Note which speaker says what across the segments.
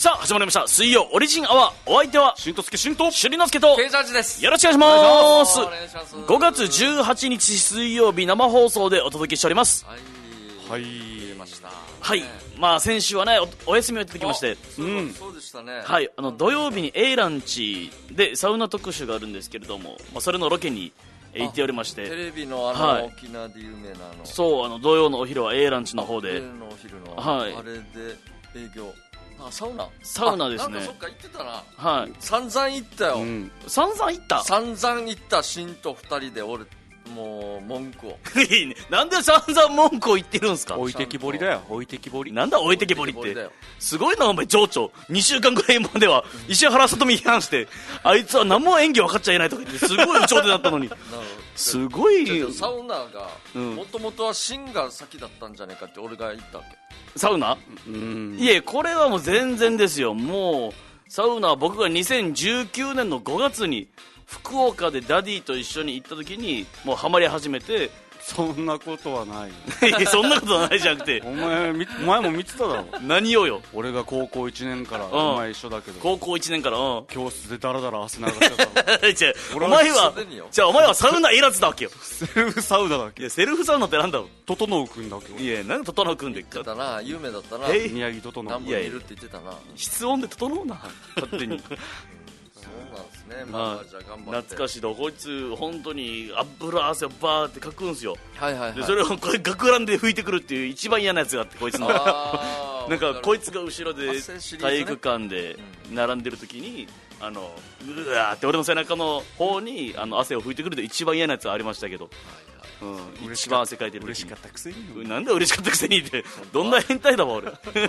Speaker 1: さあ始まりました水曜オリジンアワー。お相手は
Speaker 2: しんとすけしんと
Speaker 1: しゅりのすけと
Speaker 3: ケイジャージです。
Speaker 1: よろしくお願いします。
Speaker 3: お願いします。
Speaker 1: 5月18日水曜日生放送でお届けしております。
Speaker 3: はい出ました。
Speaker 1: はい、まあ先週はね お休みをいただきまして、
Speaker 3: そうでしたね。
Speaker 1: はい、土曜日に A ランチでサウナ特集があるんですけれども、まあ、それのロケに行っておりまして、
Speaker 3: テレビの
Speaker 1: はい、
Speaker 3: 沖縄で有名な
Speaker 1: そう土曜のお昼は A ランチの方で、
Speaker 3: のお昼の、
Speaker 1: はい、
Speaker 3: あれで営業、サウナですね。なんかそっか行ってたな。
Speaker 1: はい、
Speaker 3: 散々行ったよ、
Speaker 1: 散々行った
Speaker 3: シンと2人で俺もう文句を
Speaker 1: いいね、なんで散々文句を言ってるんすか。
Speaker 2: 置いてきぼりだよ、置いてきぼり。
Speaker 1: なんだ置いてきぼりって。すごいなお前情緒。2週間ぐらいまでは石原さとみ批判して、あいつは何も演技分かっちゃいないとか言ってすごい有頂天だったのにすごい。
Speaker 3: サウナがもともとはシンが先だったんじゃねえかって俺が言ったわけ。
Speaker 1: サウナ、いえこれはもう全然ですよ。もうサウナは僕が2019年の5月に福岡でダディと一緒に行った時にもうハマり始めて。
Speaker 2: そんなことはない
Speaker 1: そんなことはないじゃなくて
Speaker 2: お前も見てただろ
Speaker 1: 何をよ。
Speaker 2: 俺が高校1年からお前一緒だけど、
Speaker 1: 高校1年から
Speaker 2: 教室でダラダラ汗流してただろ
Speaker 1: お前はサウナいらずだわけよ。
Speaker 2: セルフサウナだっけ。
Speaker 1: いやセルフサウナってなんだろう。
Speaker 2: 整うくんだわけ。
Speaker 1: いやなんで整うくんで
Speaker 3: 言ってたな、有名だったな。
Speaker 2: 宮城整う
Speaker 3: 何本いるって言ってたな。
Speaker 1: 室温で整うな勝手に
Speaker 3: そうなんですね。まあじゃあ頑張って。
Speaker 1: 懐かしいだ。こいつ本当に油汗をバーってかくんすよ。
Speaker 3: はいはいはい。
Speaker 1: でそれをこれ学ランで拭いてくるっていう一番嫌なやつがあって、こいつのなんかこいつが後ろで体育館で並んでる時にうわーって俺の背中の方に汗を拭いてくると一番嫌なやつはありましたけど、一番汗かいてる時に
Speaker 2: 嬉しかったくせに。
Speaker 1: なんで嬉しかったくせにってどんな変態だわ俺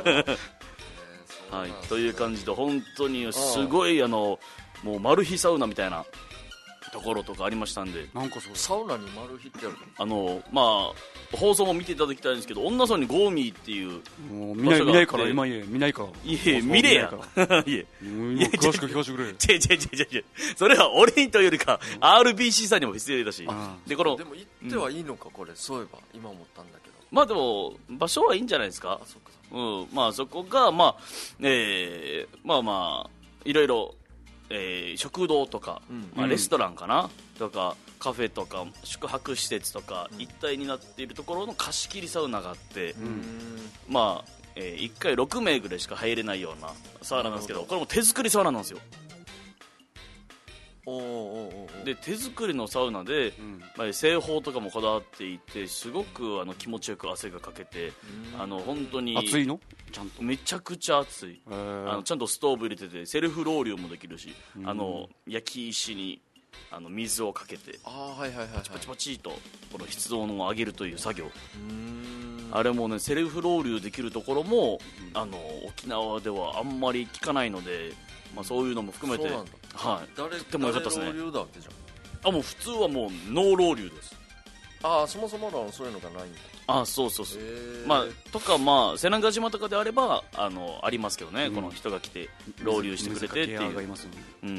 Speaker 1: はい、という感じで本当にすごいもうマル秘サウナみたいなところとかありましたんで。
Speaker 3: なんかそうサウナにマル秘ってある
Speaker 1: まあ放送も見ていただきたいんですけど、女村にゴーミーっていう
Speaker 2: もう見ないから今見ないから
Speaker 1: いえ見れやいえ
Speaker 2: 詳しく聞かせてくれ。
Speaker 1: 違うそれは俺にというよりか RBC さんにも失礼だし。
Speaker 3: でも行ってはいいのかこれ。そういえば今思ったんだけど、
Speaker 1: まあでも場所はいいんじゃないですか。まあそこがまあいろいろ食堂とか、レストランかなとかカフェとか宿泊施設とか一体になっているところの貸し切りサウナがあって、まあ1回6名ぐらいしか入れないようなサウナなんですけど、これも手作りサウナなんですよ。で手作りのサウナで、製法とかもこだわっていて、すごく気持ちよく汗がかけて、本当に
Speaker 2: 暑いのちゃんと
Speaker 1: めちゃくちゃ暑い。ちゃんとストーブ入れててセルフロウリュもできるし、焼き石に水をかけてパチパチパチとこの湿度を上げるという作業。あれもねセルフロウリュできるところも沖縄ではあんまり聞かないので、そういうのも含めてとっても良かったですね。もう普通はもうノーロウリュです。
Speaker 3: そもそものそういうのがないんだ。
Speaker 1: そうとか瀬長島とかであればありますけどね、この人が来てロウリュしてくれてっていう、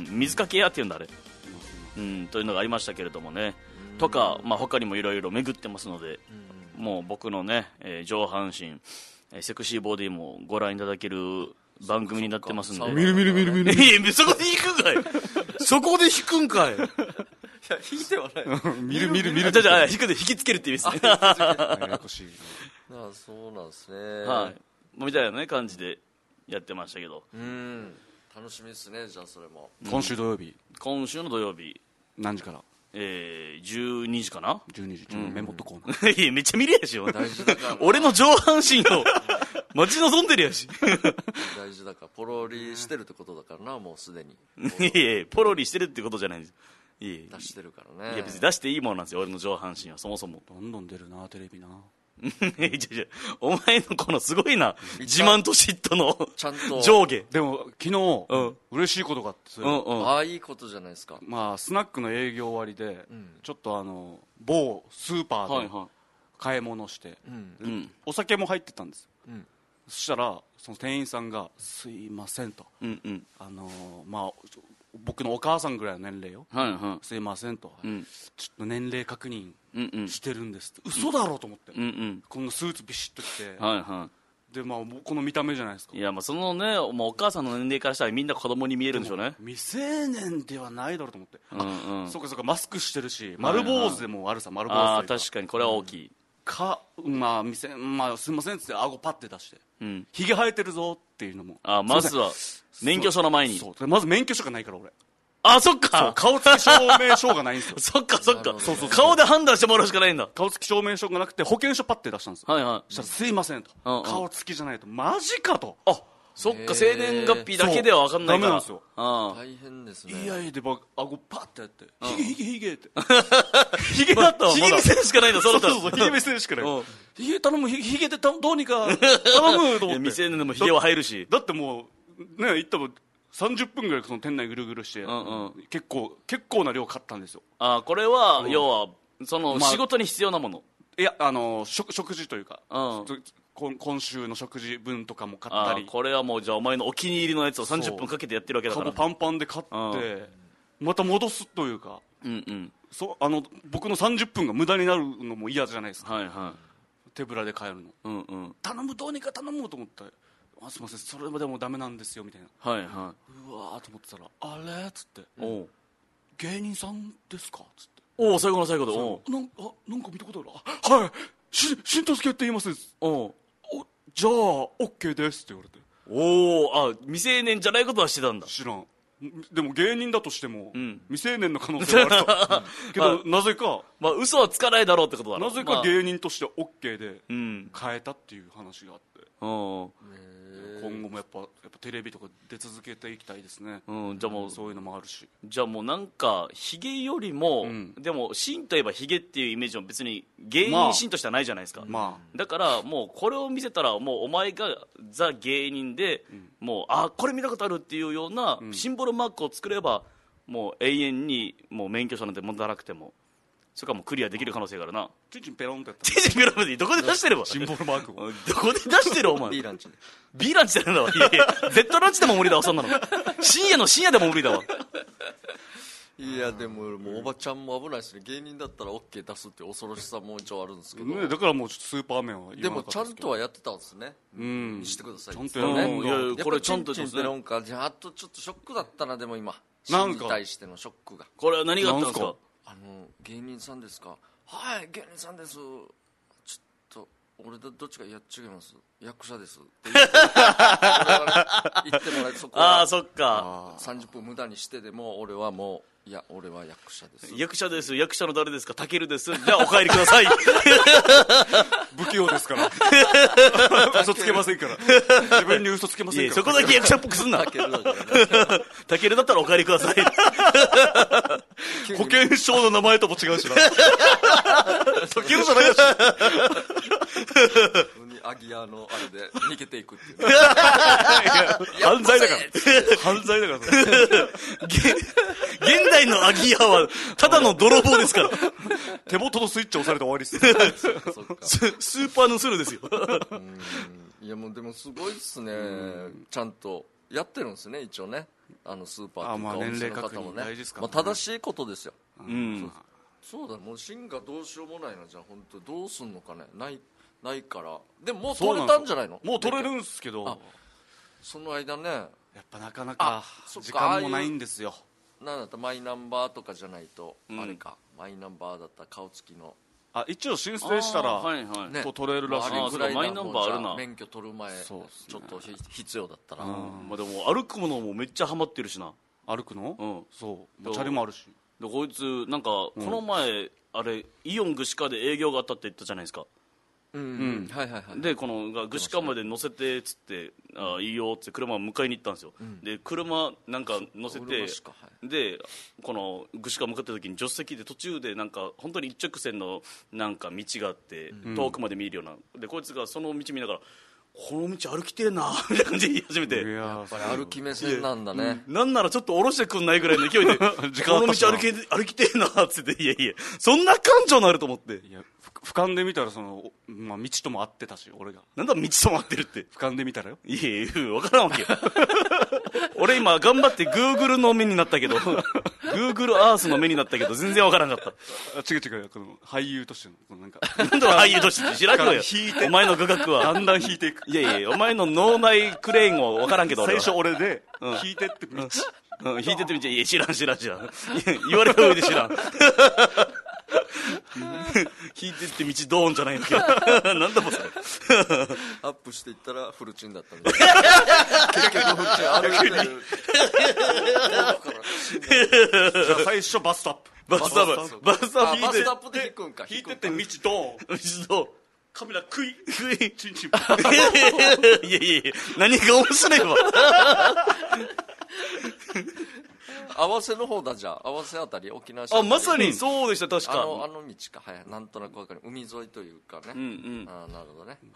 Speaker 1: 水かけ屋っていうんだあれ、というのがありましたけれどもね。とか他にもいろいろ巡ってますので、もう僕のね上半身セクシーボディもご覧いただける番組になってますんで。
Speaker 2: 見る
Speaker 1: そこで引くんかいそこで引くんかい。いや
Speaker 3: 引いてはない
Speaker 2: 見る
Speaker 1: じゃあ引きつけるって意味ですね。
Speaker 2: ややこしい。
Speaker 3: そうなんですね。
Speaker 1: みたいなね感じでやってましたけど、
Speaker 3: 楽しみですね。じゃあそれも
Speaker 2: 今週の
Speaker 1: 土曜日
Speaker 2: 何時から
Speaker 1: 12時かな。
Speaker 2: 12時メモっとこう。
Speaker 1: いやめっちゃ見るやしよ俺の上半身を待ち望んでるやし
Speaker 3: 大事だから。ポロリしてるってことだからな、もうすでに。
Speaker 1: いやポロリしてるってことじゃないんです。
Speaker 3: 出してるからね。
Speaker 1: いや別に出していいものなんですよ俺の上半身は。そもそも
Speaker 2: どんどん出るなテレビな。
Speaker 1: お前のこのすごいな自慢と嫉妬の
Speaker 3: ちゃんと
Speaker 1: 上下。
Speaker 2: でも昨日嬉しいことがあって、
Speaker 3: いいことじゃないですか。
Speaker 2: スナックの営業終わりでちょっと某スーパーで買い物して、お酒も入ってたんです、そしたらその店員さんが「すいません」と、僕のお母さんぐらいの年齢よ、すいませんと、ちょっと年齢確認してるんですって。嘘だろうと思って、こんなスーツビシッと着て、 でまあこの見た目じゃないですか。
Speaker 1: いやまあそのね、もうお母さんの年齢からしたらみんな子供に見えるんでしょうね。
Speaker 2: 未成年ではないだろうと思って、そうかそうか、マスクしてるし丸坊主でもあるさ、丸坊主というか。
Speaker 1: ああ確かにこれは大きい、
Speaker 2: まあすいませんっつって顎パッて出して、ひげ生えてるぞっていうのも。
Speaker 1: まずは免許証の前に。
Speaker 2: そうまず免許証がないから俺。
Speaker 1: そっか。
Speaker 2: 顔つき証明書がないんですよ。
Speaker 1: そっかそっか。そう顔で判断してもらうしかないんだ。
Speaker 2: 顔つき証明書がなくて保険証パッて出したんですよ。
Speaker 1: はいはい。
Speaker 2: そしたらすいませんと、顔つきじゃないと。マジかと。
Speaker 1: そっか、生年月日だけでは分かんないから。
Speaker 2: ダメなんですよ。
Speaker 3: 大変ですね。
Speaker 2: いやいやで顎パッてやってヒゲってヒゲだったわ。
Speaker 1: ヒゲ見せるしかないんだ。そう
Speaker 2: ヒゲ見せるしかない。ヒゲ頼む、ヒゲでどうにか頼むと思って。
Speaker 1: 未成年でもヒゲは入るし。
Speaker 2: だってもうね、行ったら30分ぐらいその店内ぐるぐるして、結構な量買ったんですよ。
Speaker 1: これは要はその仕事に必要なもの。
Speaker 2: いや食事というか、今週の食事分とかも買ったり。
Speaker 1: これはもうじゃあお前のお気に入りのやつを30分かけてやってるわけだから。
Speaker 2: カバパンパンで買ってまた戻すというか、僕の30分が無駄になるのも嫌じゃないですか。手ぶらで帰るの。頼む、どうにか頼むと思って「すいませんそれでもダメなんですよ」みたいな。うわーと思ってたら「あれ?」っつって「芸人さんですか?」っつって。
Speaker 1: 最後の最後で
Speaker 2: なんか見たことある。はい、新之助って言います。じゃあ OK ですって言われて。
Speaker 1: 未成年じゃないことはしてたんだ。
Speaker 2: 知らん。でも芸人だとしても、未成年の可能性はあるとけどなぜか
Speaker 1: 嘘はつかないだろうってことだろ。
Speaker 2: なぜか芸人として OK で変えたっていう話があって、今後もやっぱテレビとか出続けていきたいですね。
Speaker 1: じゃあもう
Speaker 2: そういうのもあるし、
Speaker 1: じゃあもうなんかヒゲよりも、でもシンといえばヒゲっていうイメージも別に芸人シンとしてはないじゃないですか。だからもうこれを見せたらもうお前がザ芸人で、もうこれ見たことあるっていうようなシンボルマークを作れば、もう永遠にもう免許証なんて問題なくてもそれからもうクリアできる可能性があるな。
Speaker 2: チンチンペロンってやった
Speaker 1: チンチンペロンってどこで出してれば
Speaker 2: シンボルマークを
Speaker 1: どこで出してるお前。
Speaker 3: B ランチで
Speaker 1: B ランチってなんだわ。いやいや Z ランチでも無理だわそんなの。深夜でも無理だわ。
Speaker 3: いやでもおばちゃんも危ないですね。芸人だったら OK 出すって恐ろしさも一応あるんですけど、
Speaker 2: だからもうちょっとスーパーメンは
Speaker 3: でもちゃんとはやってたんですね。見してください。
Speaker 2: ちゃんとやるね。
Speaker 1: いやこれちゃんとですね。
Speaker 3: チンチンペロンか。じゃああとちょっとショックだったな。でも今真に対してのショックが。
Speaker 1: これは何があったんですか。
Speaker 3: 芸人さんですか。はい芸人さんです。ちょっと俺どっちか違います役者ですって言ってもらえて、そこは
Speaker 1: そっか
Speaker 3: 30分無駄にしてでも俺はもういや俺は役者です。
Speaker 1: 役者です。役者の誰ですか。たけるです。じゃあお帰りください。
Speaker 2: 不器用ですから嘘つけませんから。自分に嘘つけませんから。
Speaker 1: そこだけ役者っぽくすんな。たけるだったらお帰りください。
Speaker 2: 保険証の名前とも違うしな。たけるじゃないし。
Speaker 3: アギアのあれで逃げていくっていう。
Speaker 2: 犯罪だから。犯罪だから。
Speaker 1: 現代のアギアはただの泥棒ですから。
Speaker 2: 手元のスイッチ押されて終わりっす。
Speaker 1: スーパーのスルですよ。
Speaker 3: いやもうでもすごいっすね。ちゃんとやってるんですね一応ね。スーパーとかお店の方もね。正しいことですよ。そうだ。もう芯がどうしようもないな。じゃあ本当どうすんのかね。ないから。でももう取れたんじゃないの。
Speaker 2: もう取れるんですけど、
Speaker 3: その間ね
Speaker 2: やっぱなかなか時間もないんですよ。
Speaker 3: なんだったらマイナンバーとかじゃないと、あれかマイナンバーだったら顔つきの
Speaker 2: 一応申請したら取れるらしい。
Speaker 1: マイナンバーあるな。
Speaker 3: 免許取る前ちょっと必要だったら。
Speaker 1: でも歩くのもめっちゃハマってるしな。
Speaker 2: 歩くの。そうチャリもあるし。
Speaker 1: こいつなんかこの前あれイオン串川で営業があったって言ったじゃないですか。でこの串川まで乗せてっつっていいよっつって車を迎えに行ったんですよ。で車なんか乗せてでこの串川向かった時に助手席で途中でなんか本当に一直線のなんか道があって遠くまで見えるようなでこいつがその道見ながらこの道歩きてえなみたいな感じで言い始めて、
Speaker 3: やっぱり歩き目線なんだね。
Speaker 1: なんならちょっと下ろしてくんないぐらいの勢いでこの道歩きてえなっつって、いやそんな感情のあると思って。いや
Speaker 2: 俯瞰で見たらその、道とも合ってたし俺が。
Speaker 1: なんだ道とも合ってるって。
Speaker 2: 俯瞰で見たらよ。
Speaker 1: いや分からんわけよ。俺今頑張って Google の目になったけど Google アースの目になったけど全然わからんかった
Speaker 2: 違うこの俳優としてのこのなんか
Speaker 1: なんで俳優として知らんよお前の画角は
Speaker 2: だんだん引いていく。
Speaker 1: いやお前の脳内クレーンをわからんけど
Speaker 2: 最初俺で引いてって道、
Speaker 1: 引いてってみて、いや知らん言われた上で知らん引いてって道ドーンじゃないんだけどなんだもそれ
Speaker 3: アップしていったらフルチンだったんで結局フルチン歩いてる
Speaker 2: じゃあ最初バストアップ
Speaker 1: バストアップ
Speaker 3: で引くんか
Speaker 2: 引いてって道ドーン
Speaker 1: 道
Speaker 2: カメラクイチンチン
Speaker 1: いや何が面白いわ
Speaker 3: 合わせの方だ。じゃあ合わせあたり沖縄市
Speaker 1: まさにそうでした。確か
Speaker 3: あの道か、はい、なんとなく分かる。海沿いというかね、なるほどね。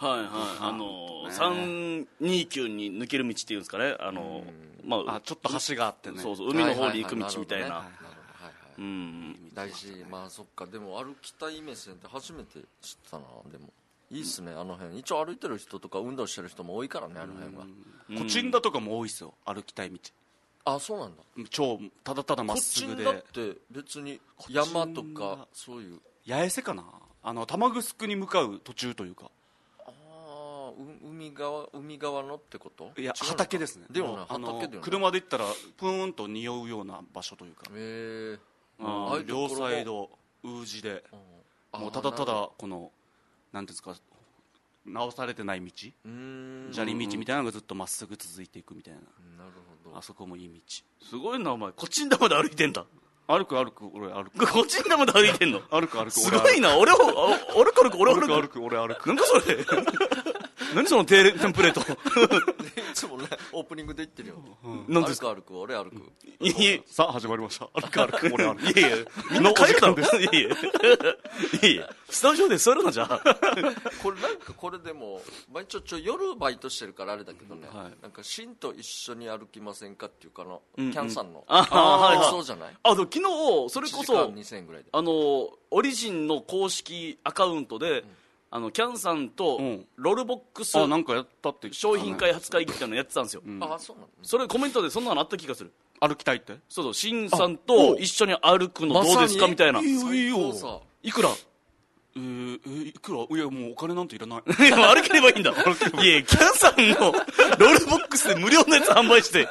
Speaker 1: 329に抜ける道っていうんですかね。
Speaker 2: ちょっと橋があってね、
Speaker 1: そう海の方に行く道みたいな。
Speaker 3: 大事。そっか。でも歩きたい目線って初めて知ったな。でもいいっすね、あの辺。一応歩いてる人とか運動してる人も多いからね、あの辺は。
Speaker 2: コチンダとかも多いっすよ、歩きたい道。
Speaker 3: そうなんだ。
Speaker 2: 超ただただまっすぐで。
Speaker 3: コチンダって別に山とかそういう
Speaker 2: 八重瀬かな、玉城に向かう途中というか。
Speaker 3: 海側のってこと？
Speaker 2: いや畑ですね。
Speaker 3: でも畑でも
Speaker 2: 車で行ったらプーンと匂うような場所というか。両サイドウージで、もうただただこのなんていうんですか、直されてない道、砂利道みたいなのがずっとまっすぐ続いていくみたいな。
Speaker 3: なるほど。
Speaker 2: あそこもいい道。
Speaker 1: すごいなお前。コチンダまで歩いてんだ。
Speaker 2: 歩く俺歩く。
Speaker 1: コチンダまで歩いてんの。
Speaker 2: 歩く
Speaker 1: すごいな。俺歩く。なんかそれ何そのテンプレート
Speaker 3: いつもねオープニングで言ってるよ。
Speaker 1: 何ですか？
Speaker 3: 歩く俺歩く。
Speaker 2: さあ始まりました。歩く俺歩く。
Speaker 1: いやみんな帰るだろ。いやスタジオで座るのじゃあ
Speaker 3: これでも夜バイトしてるからあれだけどね、なんかシンと一緒に歩きませんかっていうかキャンさんのそうじゃない？
Speaker 1: 昨日それこそ
Speaker 3: 1時間2000円ぐらいで
Speaker 1: オリジンの公式アカウントでキャンさんとロールボックス
Speaker 2: なんかやったって
Speaker 1: 商品開発会議みたいなのやってたんですよ。
Speaker 3: そうなの？
Speaker 1: それコメントでそんなのあった気がする。
Speaker 2: 歩きたいって。
Speaker 1: そうシンさんと一緒に歩くのどうですかみたいな。
Speaker 2: いいよ。
Speaker 1: いくら？
Speaker 2: いくら？いやもうお金なんていらない。
Speaker 1: 歩ければいいんだ。いやキャンさんのロールボックスで無料のやつ販売して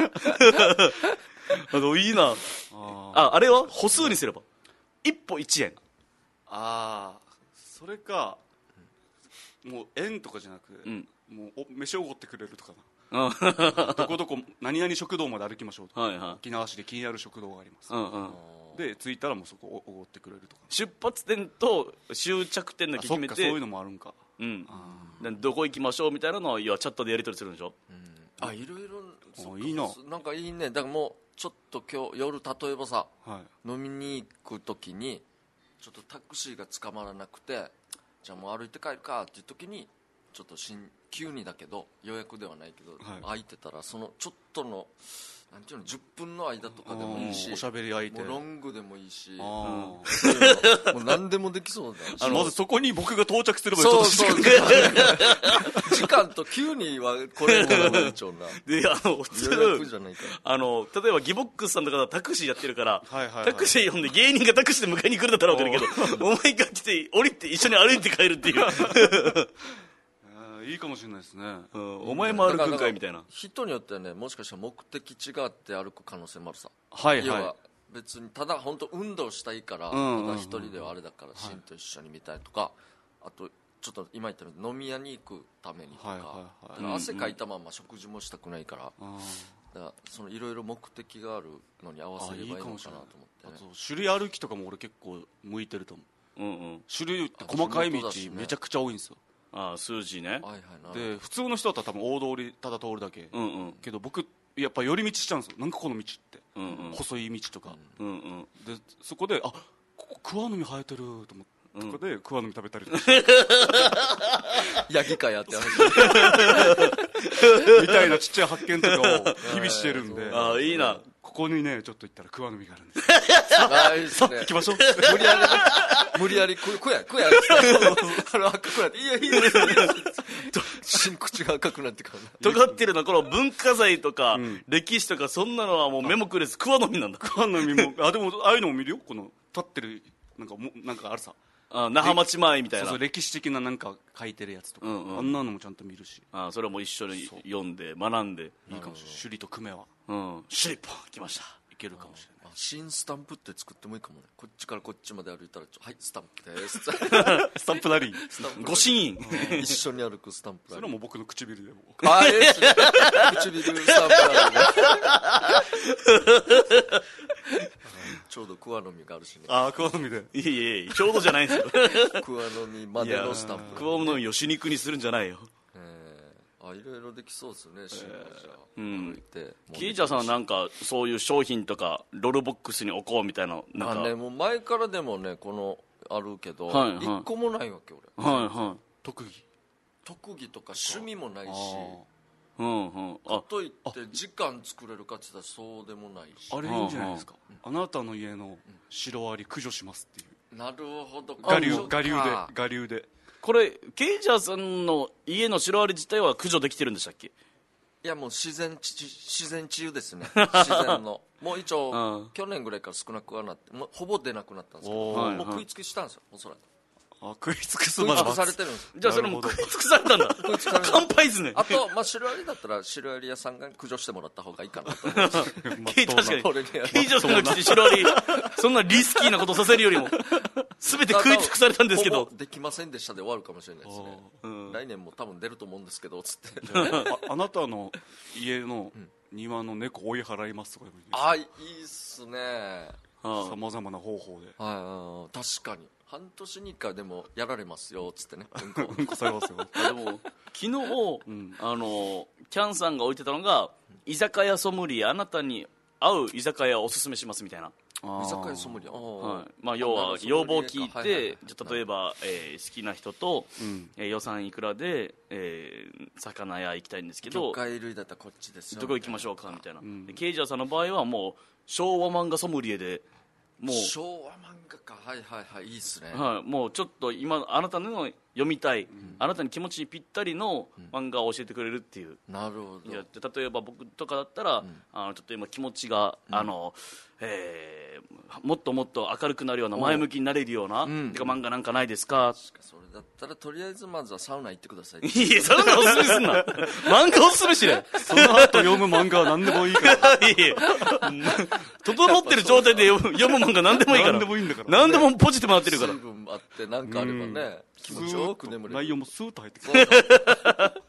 Speaker 1: いいな。あれは歩数にすれば1歩1円。
Speaker 2: それかもう円とかじゃなく、もう飯をおごってくれるとかな。どこどこ何々食堂まで歩きましょうと、沖縄市で気になる食堂があります、で着いたらもうそこおごってくれるとか。
Speaker 1: 出発点と終着点だけ決めて。
Speaker 2: そういうのもあるんか。
Speaker 1: どこ行きましょうみたいなのはチャットでやり取りするんでしょ。
Speaker 3: いろいろ
Speaker 2: いいな。
Speaker 3: なんかいいね。だからもうちょっと今日夜例えばさ、飲みに行く時にちょっとタクシーが捕まらなくて、じゃあもう歩いて帰るかっていう時にちょっと急にだけど予約ではないけど、空いてたらそのちょっとのなんていうの10分の間とかでもいいし、
Speaker 2: おしゃべり相手
Speaker 3: もうロングでもいいし、もう何でもできそうだ。
Speaker 2: まずそこに僕が到着すればちょっと
Speaker 3: 時間と急にはこれもいいちょうな。
Speaker 1: で普通
Speaker 3: 予約じゃないから
Speaker 1: 例えばギボックスさんとかタクシーやってるから、タクシー呼んで芸人がタクシーで迎えに来るんだったら分かるけど、お前が来て降りて一緒に歩いて帰るっていう
Speaker 2: いいかもしれないですね。
Speaker 1: お前も歩くんかいみたいな。
Speaker 3: 人によってはね、もしかしたら目的地があって歩く可能性もあるさ。
Speaker 2: 要
Speaker 3: は別にただ本当運動したいから、ただ一人ではあれだからシンと一緒に見たいとか、あとちょっと今言ったように飲み屋に行くためにとか、だから汗かいたまま食事もしたくないから、だからそのいろいろ目的があるのに合わせればいいのかなと思って、ね。
Speaker 2: あと首里歩きとかも俺結構向いてると思う。首里って細かい道めちゃくちゃ多いんですよ。
Speaker 1: 数字ね。
Speaker 2: で普通の人だったら多分大通りただ通るだけ、けど僕やっぱ寄り道しちゃうんですよ。なんかこの道って、細い道とか、でそこでここ桑の実生えてると思ってとかで桑の実食べたりとか
Speaker 3: ヤギかやって話
Speaker 2: みたいなちっちゃい発見とかを日々してるんで
Speaker 1: ああいいな。
Speaker 2: ここにねちょっと行ったら桑の実があるんです
Speaker 3: いいですね。
Speaker 2: 行きましょう。
Speaker 3: 無理やり食や赤くなっていやいいです新口が赤くなってから
Speaker 1: 尖ってるのはこの文化財とか、歴史とかそんなのはもう目もくれず桑の実なんだ。
Speaker 2: 桑の実もでもああいうのも見るよ。この立ってるなんかあるさ
Speaker 1: 那覇町前みたいな。
Speaker 2: そう歴史的ななんか書いてるやつとか、あんなのもちゃんと見るし、
Speaker 1: それも一緒に読んで学んで
Speaker 2: いいかもしれない。首里と久米は
Speaker 1: 首里ポン来ました。いけるかもしれない。
Speaker 3: 新スタンプって作ってもいいかもね。こっちからこっちまで歩いたらはいスタンプです
Speaker 2: スタンプラリー
Speaker 1: ご神員
Speaker 3: 一緒に歩くスタンプラリー。
Speaker 2: それはもう僕の唇でも
Speaker 3: 唇スタンプラリーちょうど桑の実があるしね。
Speaker 2: 桑の実で
Speaker 1: いやちょうどじゃないんですよ
Speaker 3: 桑の実までのスタンプ。
Speaker 1: 桑の実を主肉にするんじゃないよ。
Speaker 3: いろいろできそうですね。
Speaker 1: キーチャーさんはなんかそういう商品とかロールボックスに置こうみたいななんか
Speaker 3: もう前からでもねこのあるけど一個もないわけ俺。
Speaker 2: 特技
Speaker 3: とか趣味もないし、かといって時間作れるかって言ったらそうでもないし。
Speaker 2: あれいいんじゃないですか。あなたの家のシロアリ駆除しますっていう。
Speaker 3: なるほど。
Speaker 2: 我流で
Speaker 1: これケイジャーさんの家のシロアリ自体は駆除できてるんでしたっけ。
Speaker 3: いやもう自然治癒ですね。自然のもう一応去年ぐらいから少なくはなってもうほぼ出なくなったんですけど、もう食いつくしたんですよ。おそらく
Speaker 2: 食い尽くす
Speaker 3: までされてるんです。
Speaker 1: じゃあそれも食い尽くされたんだ。乾杯ですね。
Speaker 3: あとシロアリだったらシロアリ屋さんが駆除してもらった方がいいかなと思う。
Speaker 1: 確かにケイジャーさんが来てシロアリそんなリスキーなことさせるよりも全て食い尽くされたんですけど
Speaker 3: できませんでしたで終わるかもしれないですね。来年も多分出ると思うんですけどつって
Speaker 2: あなたの家の庭の猫追い払いますとかでもいいですか。
Speaker 3: いいっすね。
Speaker 2: さまざまな方法で。
Speaker 3: 確かに半年に1回でもやられますよつってね。
Speaker 2: うんこされますよ。
Speaker 1: でも昨日、キャンさんが置いてたのが居酒屋ソムリエあなたに合う居酒屋をおすすめしますみたいな。
Speaker 3: 居酒屋ソムリエ、
Speaker 1: 要は要望を聞いて、じゃ例えば、好きな人と、予算いくらで、魚屋行きたいんですけど
Speaker 3: 魚介類だったらこっちですよ
Speaker 1: どこ行きましょうかみたいな。ケイジャーさんの場合はもう昭和漫画ソムリエでもう
Speaker 3: 昭和漫画か。いいっすね。
Speaker 1: もうちょっと今あなたの読みたい、あなたに気持ちにぴったりの漫画を教えてくれるっていう。
Speaker 3: なるほど。
Speaker 1: 例えば僕とかだったら、ちょっと今気持ちが、もっともっと明るくなるような前向きになれるような、てか漫画なんかないですか。
Speaker 3: それだったらとりあえずまずはサウナ行ってください。
Speaker 1: いやサウナおすすめすんな漫画おすすめしね。
Speaker 2: その後読む漫画は何でもいいから
Speaker 1: 整ってる状態で読む漫画何でもいいから。
Speaker 2: 何でもいいんだから、
Speaker 1: 何でもポジティブになってるから。
Speaker 3: 水分あって何かあればね、気持ちよく眠れる。
Speaker 2: 内容もスーッと入ってくる。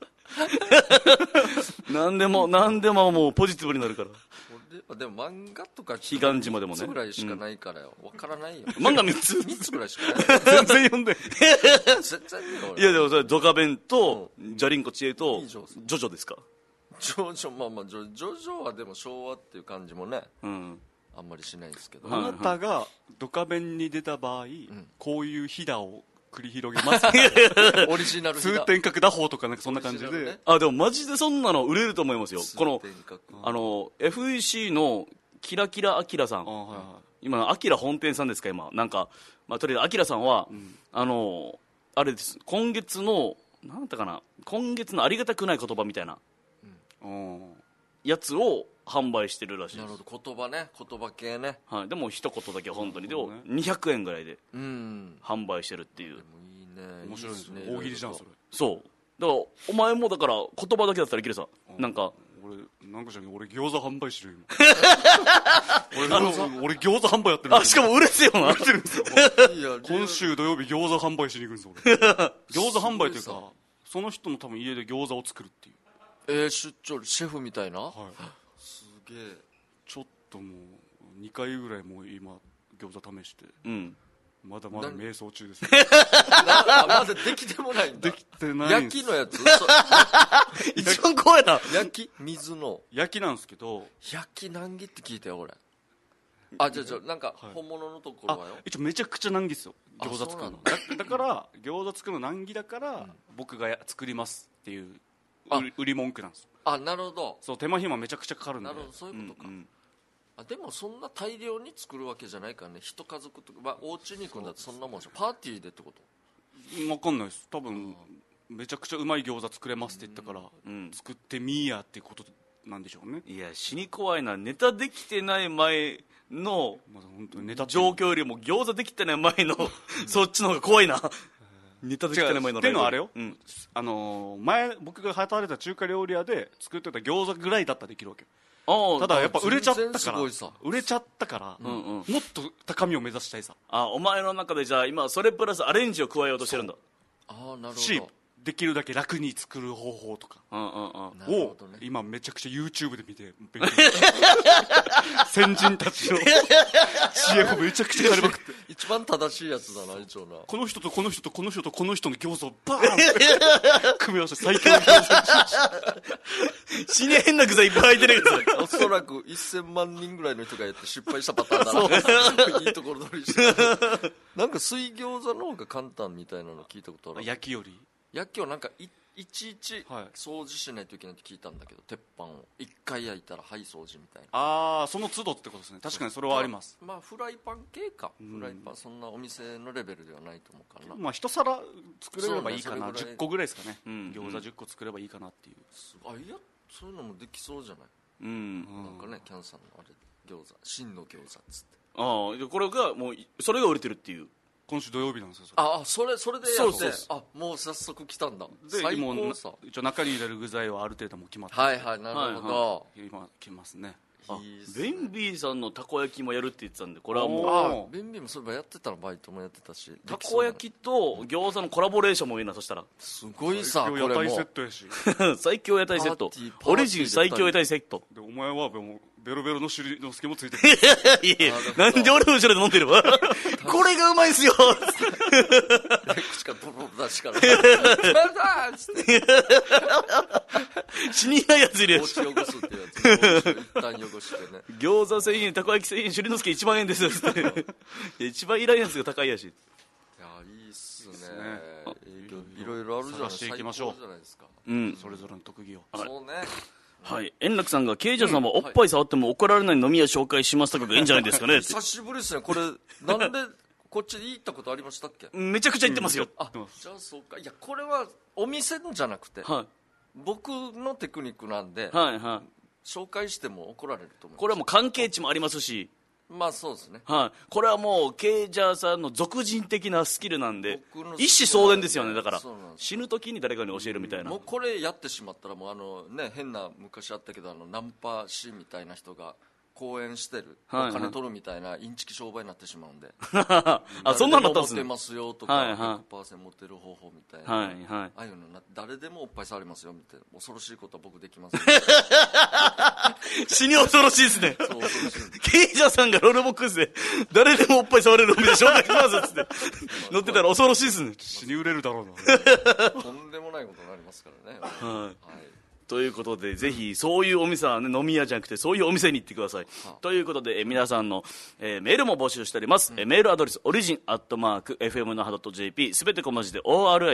Speaker 1: 何でももうポジティブになるから。
Speaker 3: でも漫画とか
Speaker 1: 彼岸島でもね
Speaker 3: 3つぐらいしかないからよ、分からないよ。
Speaker 1: 漫画3
Speaker 3: つぐらいしかない
Speaker 2: 全然読んで
Speaker 3: 絶対見ろ。
Speaker 1: いやでもそれドカベンとジャリンコ知恵とジョジョですか。
Speaker 3: ジョジョはでも昭和っていう感じもね、あんまりしないですけど。
Speaker 2: あなたがドカベンに出た場合、こういう飛騨を繰り広げます
Speaker 3: オリジナル
Speaker 2: 通天閣打法とかなんかそんな感じで、
Speaker 1: でもマジでそんなの売れると思いますよ。このFEC のキラキラアキラさん、今アキラ本店さんですか今なんか、とりあえずアキラさんは、あれです、今月のなんだったかな、今月のありがたくない言葉みたいなやつを販売してるらしいです。
Speaker 3: なるほど、言葉系ね。
Speaker 1: でも一言だけ本当にでも200円ぐらいで販売してるっていう。
Speaker 3: でもいいね。
Speaker 2: 面白いですね。大喜利じゃんそれ。
Speaker 1: そうだからお前もだから言葉だけだったらいけるさ。なんか
Speaker 2: 俺餃子販売してる俺餃子販売やってる。
Speaker 1: しかも売れてるよな。
Speaker 2: 今週土曜日餃子販売しに行くんですよ俺。餃子販売というかその人の多分家で餃子を作るっていう。
Speaker 3: 出張シェフみたいな。すげえ。
Speaker 2: ちょっともう2回ぐらいもう今餃子試して、まだまだ迷走中ですね。
Speaker 3: まだできてもないんだ。
Speaker 2: できてないんです。
Speaker 3: 焼きのやつ
Speaker 1: 一番怖いな。
Speaker 3: 焼き水の
Speaker 2: 焼きなんですけど、
Speaker 3: 焼き難儀って聞いたよ俺。 じゃあなんか本物のところはよ、
Speaker 2: 一応めちゃくちゃ難儀ですよ餃子作るの。だから餃子作るの難儀だから、僕が作りますっていう売り文句なんですよ。
Speaker 3: なるほど。
Speaker 2: そう、手間暇めちゃくちゃかかるんで。
Speaker 3: なるほど、そういうことか。でもそんな大量に作るわけじゃないからね。一家族とか、お家に行くんだってそんなもんでしょ。パーティーでってこと？
Speaker 2: 分かんないです。多分めちゃくちゃうまい餃子作れますって言ったから、作ってみーやってことなんでしょうね。
Speaker 1: いや、死に怖いな。ネタできてない前の状況よりも餃子できてない前のそっちの方が怖いな。ネタできてない前の。
Speaker 2: ってのはあれよ、前僕が働いた中華料理屋で作ってた餃子ぐらいだったらできるわけよ。ただやっぱ売れちゃったから、もっと高みを目指したいさ。
Speaker 1: お前の中でじゃあ今それプラスアレンジを加えようとしてるんだ。
Speaker 3: なるほど。
Speaker 2: できるだけ楽に作る方法とかを今めちゃくちゃ YouTube で見て先人たちの知恵をめちゃくちゃやりまくって
Speaker 3: 一番正しいやつだな、一応な。
Speaker 2: この人とこの人とこの人とこの人の餃子をバーンって組み合わせて最強の餃子にしました。
Speaker 1: 死に変な具材いっぱい入ってるや
Speaker 3: つ。おそらく1000万人ぐらいの人がやって失敗したパターンだな。いいところ取りしてなんか水餃子の方が簡単みたいなの聞いたことある。
Speaker 2: 焼きより
Speaker 3: 焼きをなんかいちいち掃除しないといけないって聞いたんだけど、鉄板を1回焼いたら掃除みたいな。
Speaker 2: その都度ってことですね。確かにそれはあります。
Speaker 3: フライパン系か。フライパンそんなお店のレベルではないと思うからな。
Speaker 2: 一皿作れればいいかな。10個ぐらいですかね。餃子10個作ればいいかなっていう。
Speaker 3: いや、そういうのもできそうじゃない。なんかね、キャンさんの餃子、真の餃子っつって。
Speaker 1: これがもうそれが売れてるっていう。
Speaker 2: 今週土曜日なんですよ。
Speaker 3: それでやって、もう早速来たんだ。
Speaker 2: 最高さ。一応中に入れる具材はある程度も決まってて、
Speaker 3: なるほど。
Speaker 2: 今来ますね。
Speaker 1: ベンビーさんのたこ焼きもやるって言ってたんで、これはも
Speaker 3: うベンビーもそういえばやってたらバイトもやってたし、
Speaker 1: たこ焼きと餃子のコラボレーションもいいな。そしたら
Speaker 3: すごいさ、これも
Speaker 2: 屋台セットやし
Speaker 1: 最強屋台セット、オリジン最強屋台セット
Speaker 2: で、お前はベロベロのしりのすけもついてる。
Speaker 1: いや、なんで俺の後ろで飲んでるわ。これがうまいんすよ。
Speaker 3: 口からボロボロ出しから
Speaker 1: 死にないやついるやつ。
Speaker 3: 汚すってやつ一旦汚してね。
Speaker 1: 餃子1000円、たこ焼き1000円、しりのすけ1万円ですって。一番いらんやつが高いやし。い
Speaker 3: や、いいっすね。いろいろあるじゃないですか。
Speaker 2: それぞれの特技を。
Speaker 3: そうね。
Speaker 1: はい、円楽さんが刑事さんはおっぱい触っても怒られない飲み屋紹介しましたけどいいんじゃないですかね。
Speaker 3: 久しぶりですね。これなんでこっちで行ったことありましたっけ？
Speaker 1: めちゃくちゃ行ってますよ。
Speaker 3: じゃあそうか。いや、これはお店じゃなくて、僕のテクニックなんで、紹介しても怒られると思います。
Speaker 1: これはもう関係値もありますし、
Speaker 3: そうですね。
Speaker 1: これはもうケイジャーさんの俗人的なスキルなんで、一子相伝ですよね。だから死ぬ時に誰かに教えるみたいな。
Speaker 3: もうこれやってしまったらもう変な昔あったけどナンパ師みたいな人が講演してる、お金取るみたいなインチキ商売になってしまうんで。
Speaker 1: そんなんだったんですね。
Speaker 3: 誰でもモテますよとか 100% モテる方法みたいな、ああいうの誰でもおっぱい触りますよみたいな恐ろしいことは僕できます。
Speaker 1: 死に恐ろしいですね。ケイジャーさんがロールボックスで誰でもおっぱい触れるお店紹介しますっつって乗ってたら恐ろしいですね。
Speaker 2: 死に売れるだろうな。
Speaker 3: とんでもないことになりますからね。
Speaker 1: ということで、ぜひそういうお店は、飲み屋じゃなくてそういうお店に行ってください。ということで、皆さんの、メールも募集しております。メールアドレスorigin@fmnaha.jp、 すべて小文字で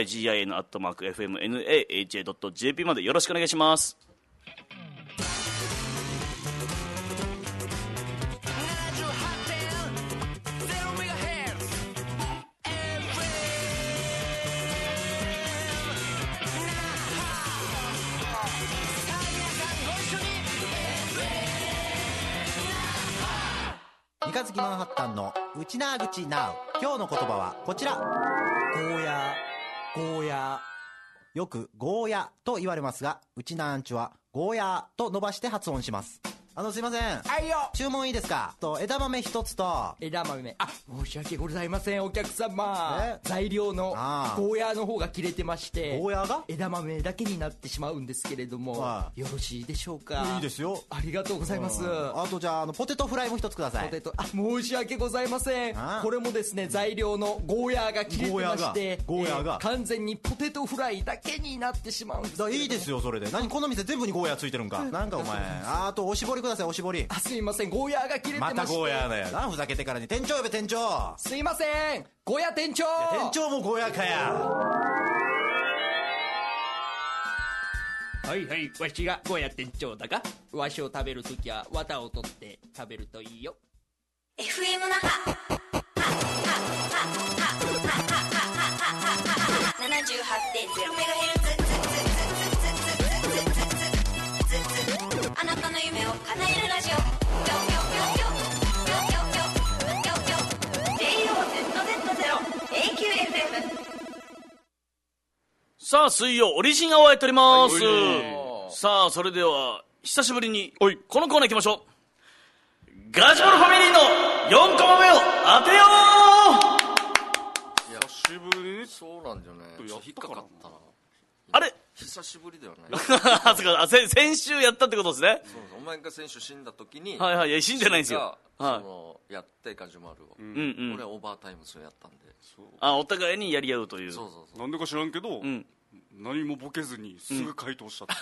Speaker 1: origin@fmnaha.jp までよろしくお願いします。
Speaker 4: 三日月マンハッタンのウチナーグチナウ。今日の言葉はこちら。ゴーヤー、ゴーヤー。よくゴーヤと言われますが、うちなーんちゅはゴーヤーと伸ばして発音します。すいません。
Speaker 5: はいよ。
Speaker 4: 注文いいですか？枝豆一つと。
Speaker 5: 枝豆。申し訳ございません、お客様。材料のゴーヤーの方が切れてまして。
Speaker 4: ゴーヤーが？
Speaker 5: 枝豆だけになってしまうんですけれども、よろしいでしょうか？
Speaker 4: いいですよ。
Speaker 5: ありがとうございます。
Speaker 4: あとじゃあ、ポテトフライも一つください。
Speaker 5: ポテト。申し訳ございません。これもですね、材料のゴーヤーが切れてまして、
Speaker 4: ゴーヤーが
Speaker 5: 完全にポテトフライだけになってしまうんですけれども。
Speaker 4: いいですよ、それで。何この店全部にゴーヤーついてるんか。なんかお前、あとおしぼりください、おしぼり。
Speaker 5: すいません、ゴーヤーが切れてまして。
Speaker 4: またゴーヤーだよな、ふざけてからに。店長呼べ、店長。
Speaker 5: すいません、ゴーヤー店長。
Speaker 4: 店長もゴーヤーかや。
Speaker 5: はいはい、わしがゴーヤ店長だが、わしを食べるときは綿を取って食べるといいよ。
Speaker 6: FM 那覇 78.0MHz、 あなたの夢を叶えるラジオ。JOZZ0AQFM。
Speaker 1: さあ、水曜オリジンアワーやっております。さあ、それでは久しぶりにこのコーナー行きましょう。ガジュマルファミリーの4コマ目を当てよ
Speaker 3: う。久しぶりにそうなんだよね。引っかかったな。
Speaker 1: あれ
Speaker 3: 久しぶりではない
Speaker 1: 先週やったってことですね。
Speaker 3: そうそう、お前が先週死んだ時に、
Speaker 1: はいはい、いや死んでないんですよ。
Speaker 3: やってガジュマルを、俺はオーバータイムそれやったんで、
Speaker 1: お互いにやり合うという。
Speaker 3: そうそうそう、
Speaker 2: なんでか知らんけど、何もボケずにすぐ回答しちゃった、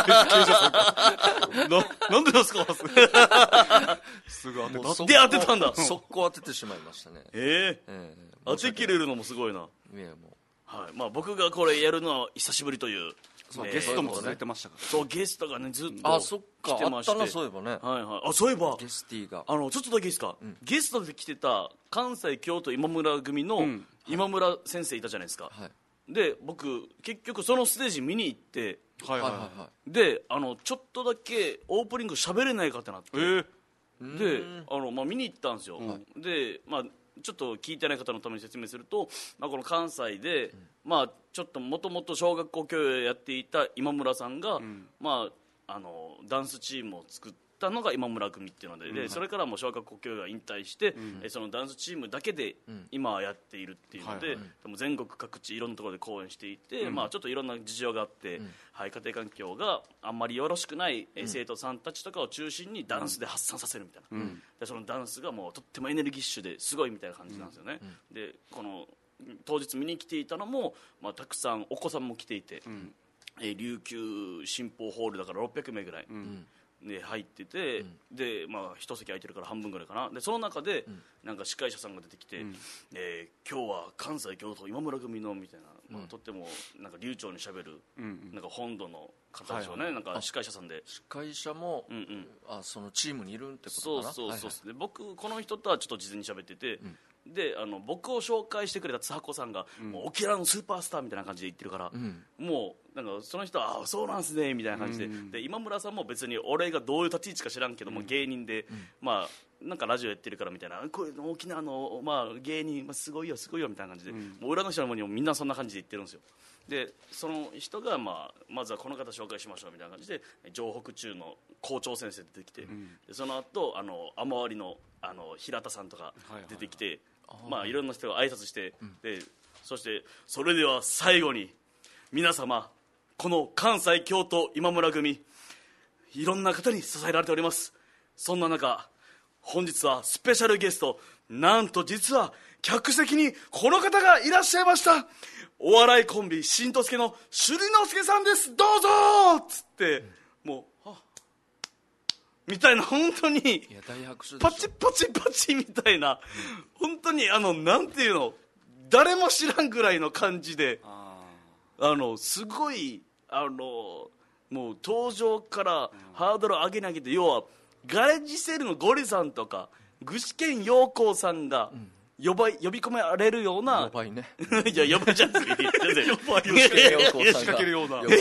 Speaker 1: なんでですか
Speaker 2: すぐ当てた。
Speaker 1: で当てたんだ。
Speaker 3: 速攻当ててしまいましたね。
Speaker 1: 当てきれるのもすごいな。
Speaker 3: いや、もう、
Speaker 1: はい、まあ、僕がこれやるのは久しぶりという。
Speaker 2: ゲストも続いてましたから。
Speaker 1: そう、ゲストがねずっと
Speaker 3: そっか、あったな、そういえばね。
Speaker 1: はいはい。そういえば
Speaker 3: ゲスティが
Speaker 1: ちょっとだけいいですか、ゲストで来てた関西京都今村組の今村先生いたじゃないですか、で僕結局そのステージ見に行って、でちょっとだけオープニング喋れないかってなって、で見に行ったんですよ、でちょっと聞いてない方のために説明すると、この関西で、ちょっともともと小学校教諭をやっていた今村さんが、ダンスチームを作ったのが今村組っていうので、それからもう小学校教諭が引退して、そのダンスチームだけで今はやっているっていうので、全国各地いろんなところで公演していて、ちょっといろんな事情があって、家庭環境があんまりよろしくない生徒さんたちとかを中心にダンスで発散させるみたいな、でそのダンスがもうとってもエネルギッシュですごいみたいな感じなんですよね、でこの当日見に来ていたのも、たくさんお子さんも来ていて、琉球新報ホールだから600名ぐらい、で入ってて、で一席空いてるから半分ぐらいかな。でその中でなんか司会者さんが出てきて、今日は関西京都今村組のみたいな、とってもなんか流暢にしゃべる、なんか本土の方でしょうね、なんか司会者さんで。
Speaker 3: 司会者も、そのチームにいるってことかな。
Speaker 1: そうで僕この人とはちょっと事前に喋ってて、で僕を紹介してくれた津波子さんが、もう沖縄のスーパースターみたいな感じで言ってるから、もうなんかその人はそうなんすねみたいな感じで、で今村さんも別に俺がどういう立ち位置か知らんけども、芸人で、なんかラジオやってるからみたいな、こういう沖縄の、芸人、すごいよすごいよみたいな感じで、もう裏の人にもみんなそんな感じで言ってるんですよ。でその人が、まずはこの方紹介しましょうみたいな感じで城北中の校長先生出てきて、でその後雨割りの平田さんとか出てきて、いろんな人が挨拶して、でそしてそれでは最後に皆様この関西京都今村組いろんな方に支えられております。そんな中本日はスペシャルゲスト、なんと実は客席にこの方がいらっしゃいました。お笑いコンビしんとすけの朱里之助さんです、どうぞっつって、もうみたいな、本当にパチパチパチみたいな、本当になんていうの、誰も知らんぐらいの感じで、すごいもう登場からハードル上げに上げて、要はガレージセールのゴリさんとか具志堅用高さんが呼び込められるような、
Speaker 3: 呼ばいね
Speaker 1: いや呼ばいじゃん呼ばい
Speaker 2: 仕掛けるような、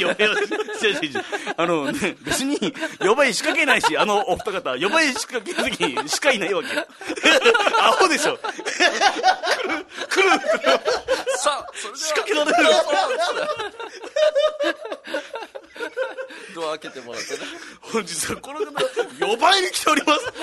Speaker 1: 別に呼ばい仕掛けないし、お二方呼ばい仕掛ける時にしかいないわけアホでしょ来る
Speaker 3: さあそれでは
Speaker 1: 仕掛けられる
Speaker 3: ドア開けてもらってね。
Speaker 1: 本日はこの方呼ばいに来ております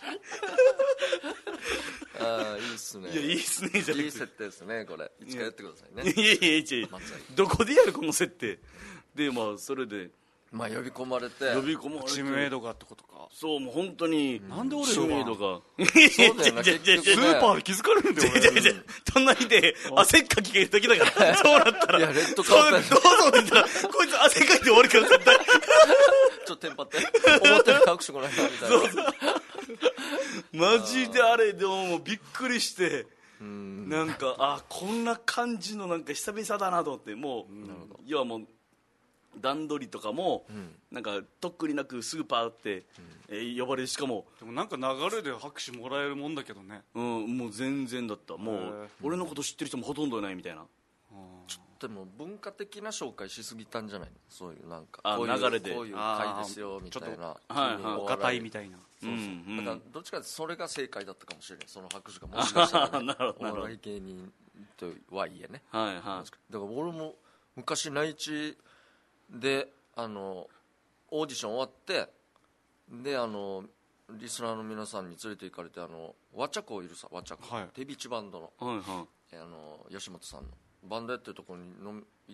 Speaker 3: いいっすね。
Speaker 1: いやいいっすねじゃなくて、
Speaker 3: いい設定ですねこれ。いつかやってくださいね。
Speaker 1: いやどこでやるこの設定で、それで
Speaker 3: 呼び込まれて
Speaker 2: 知名度がってことか。
Speaker 1: そうもう本当に
Speaker 2: なんで俺
Speaker 1: 知名度が
Speaker 3: そうだよな、
Speaker 2: スーパーで気づかれるんだよ俺。
Speaker 1: 隣で汗っかきがいる時だからそうなったら、
Speaker 3: いやレッドカーペット
Speaker 1: どうぞって言ったらこいつ汗かいて終わるから絶対
Speaker 3: ちょっとテンパって思ってる拍手こないなみたいな。そうそう
Speaker 1: マジであれでもびっくりして、なんかこんな感じのなんか久々だなと思って、もう要はもう段取りとかも、なんかとっくになくスーパーって、呼ばれる。しかも
Speaker 2: でもなんか流れで拍手もらえるもんだけどね。
Speaker 1: もう全然だった。もう俺のこと知ってる人もほとんどいないみたいな。
Speaker 3: ちょっとでも文化的な紹介しすぎたんじゃないの。そういうなんか
Speaker 1: 流れで
Speaker 3: こういう回ですよみたいな、
Speaker 2: お堅いみたいな。
Speaker 3: そうそう、だからどっちかというとそれが正解だったかもしれない。その拍手がもしかしたら、ね、お笑い芸人とはいえね、だから俺も昔内地でオーディション終わって、でリスナーの皆さんに連れて行かれて、ワチャコいるさ、ワチャコ、手びちバンドの、吉本さんのバンドやってるところに行って、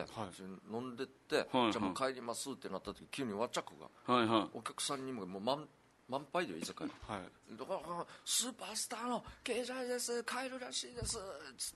Speaker 3: 飲んでって、じゃあもう帰りますってなった時、急にワチャコが、お客さんにももう満杯で居酒屋、だからスーパースターのケイジャイです、帰るらしいですっつって、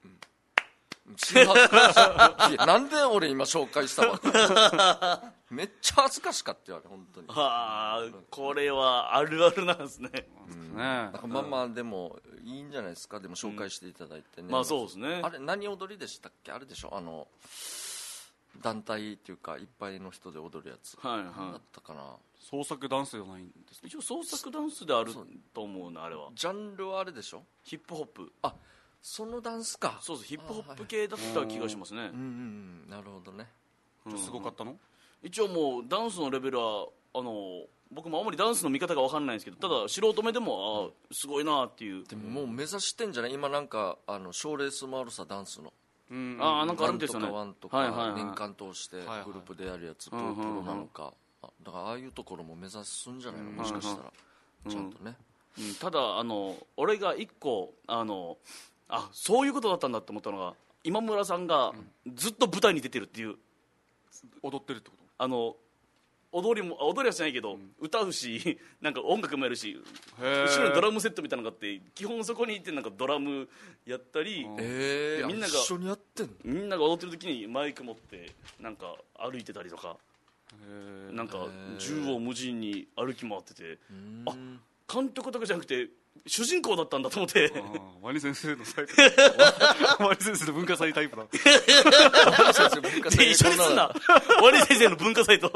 Speaker 3: なんで俺今紹介したわめっちゃ恥ずかしかったよ本当に。
Speaker 1: これはあるあるなんですね。
Speaker 3: まあでもいいんじゃないですか。でも紹介していただいてね。
Speaker 1: まあそうですね。
Speaker 3: あれ何踊りでしたっけ。あれでしょ、団体っていうかいっぱいの人で踊るやつ、だったかな。
Speaker 2: 創作ダンスじゃないんですか。
Speaker 1: 一応創作ダンスであると思うな。あれは
Speaker 3: ジャンルはあれでしょ、
Speaker 1: ヒップホップ。
Speaker 3: そのダンスか。
Speaker 1: そうそう、ヒップホップ系だった気がしますね。
Speaker 3: なるほどね。
Speaker 2: すごかったの。
Speaker 1: 一応もうダンスのレベルは僕もあまりダンスの見方が分かんないんですけど、ただ素人目でもすごいなっていう。
Speaker 3: でももう目指してんじゃない。今なんか賞レースもあるさ、ダンスの。
Speaker 1: なんかあるんですよね。
Speaker 3: ワンとか年間通してグループでやるやつ、プロなのか、だからああいうところも目指すんじゃないの、もしかしたら、ちゃんとね。
Speaker 1: ただ俺が一個そういうことだったんだって思ったのが、今村さんがずっと舞台に出てるっていう。
Speaker 2: 踊ってるってこと。
Speaker 1: 踊りはしないけど、歌うし、なんか音楽もやるし、後ろにドラムセットみたいなのがあって、基本そこに行ってなんかドラムやったり、
Speaker 3: みんなが一緒にやってんの。
Speaker 1: みんなが踊ってる時にマイク持ってなんか歩いてたりとか、なんか縦横無尽に歩き回ってて、監督だけじゃなくて主人公だったんだと思って。
Speaker 2: ワニ先生のタイプ。ワニ先生の文化祭タイプだ。
Speaker 1: 一緒にすんな。ワニ先生の文化祭と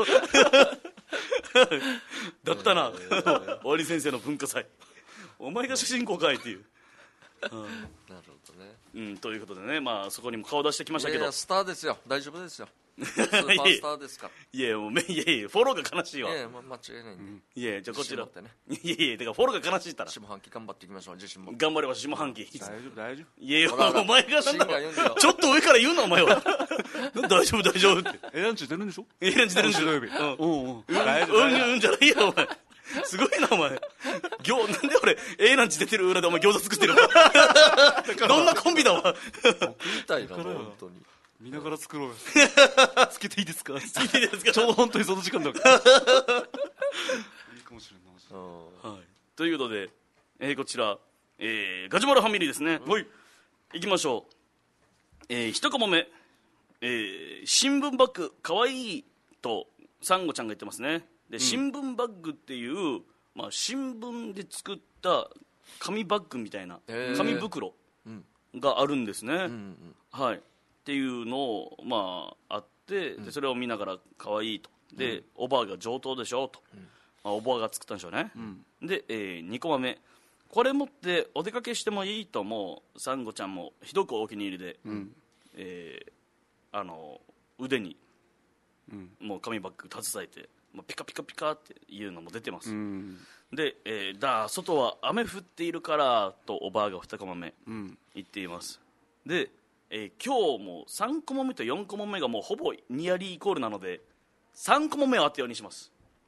Speaker 1: だったな。ワニ先生の文化祭、お前が主人公かいっていう。
Speaker 3: なるほどね。
Speaker 1: ということでね、まあそこにも顔出してきましたけど。
Speaker 3: スターですよ、大丈夫ですよ。スーパースターですから。
Speaker 1: いやもうフォローが悲しいわ。
Speaker 3: 間違いないんで。
Speaker 1: いやじゃあこちら。いやてかフォローが悲しいったら。
Speaker 3: 下半期頑張っていきましょう。自信も。
Speaker 1: 頑張れば下半期。
Speaker 2: 大丈夫。
Speaker 1: いやお前がなんだ。ちょっと上から言うなお前は。大丈夫大丈夫って。
Speaker 2: ランチ出るんでしょ。
Speaker 1: ランチ出るんでしょ。
Speaker 2: 大丈夫。
Speaker 1: じゃないよお前。すごいなお前。なんで俺ランチ出てる裏でお前餃子作ってるの。どんなコンビだわ。
Speaker 3: みたいな本当に。
Speaker 2: 見ながら作ろうよ。つけていいですか。
Speaker 1: つけていいですか。
Speaker 2: ちょうど本当にその時間だから。いいかもしれない。
Speaker 1: ということで、こちら、ガジュマルファミリーですね。いきましょう。一コマ目、新聞バッグかわいいとサンゴちゃんが言ってますね。で、新聞バッグっていう、新聞で作った紙バッグみたいな紙袋があるんですね。っていうのをあって、でそれを見ながら可愛いと。で、おばあが上等でしょと、おばあが作ったんでしょうね。で、2コマ目、これ持ってお出かけしてもいいと、もうサンゴちゃんもひどくお気に入りで、腕にもう紙バッグ携えて、ピカピカピカっていうのも出てます。で、外は雨降っているからとおばあが2コマ目言っています。で、今日も3コマ目と4コマ目がもうほぼニアリーイコールなので、3コマ目はあったようにします。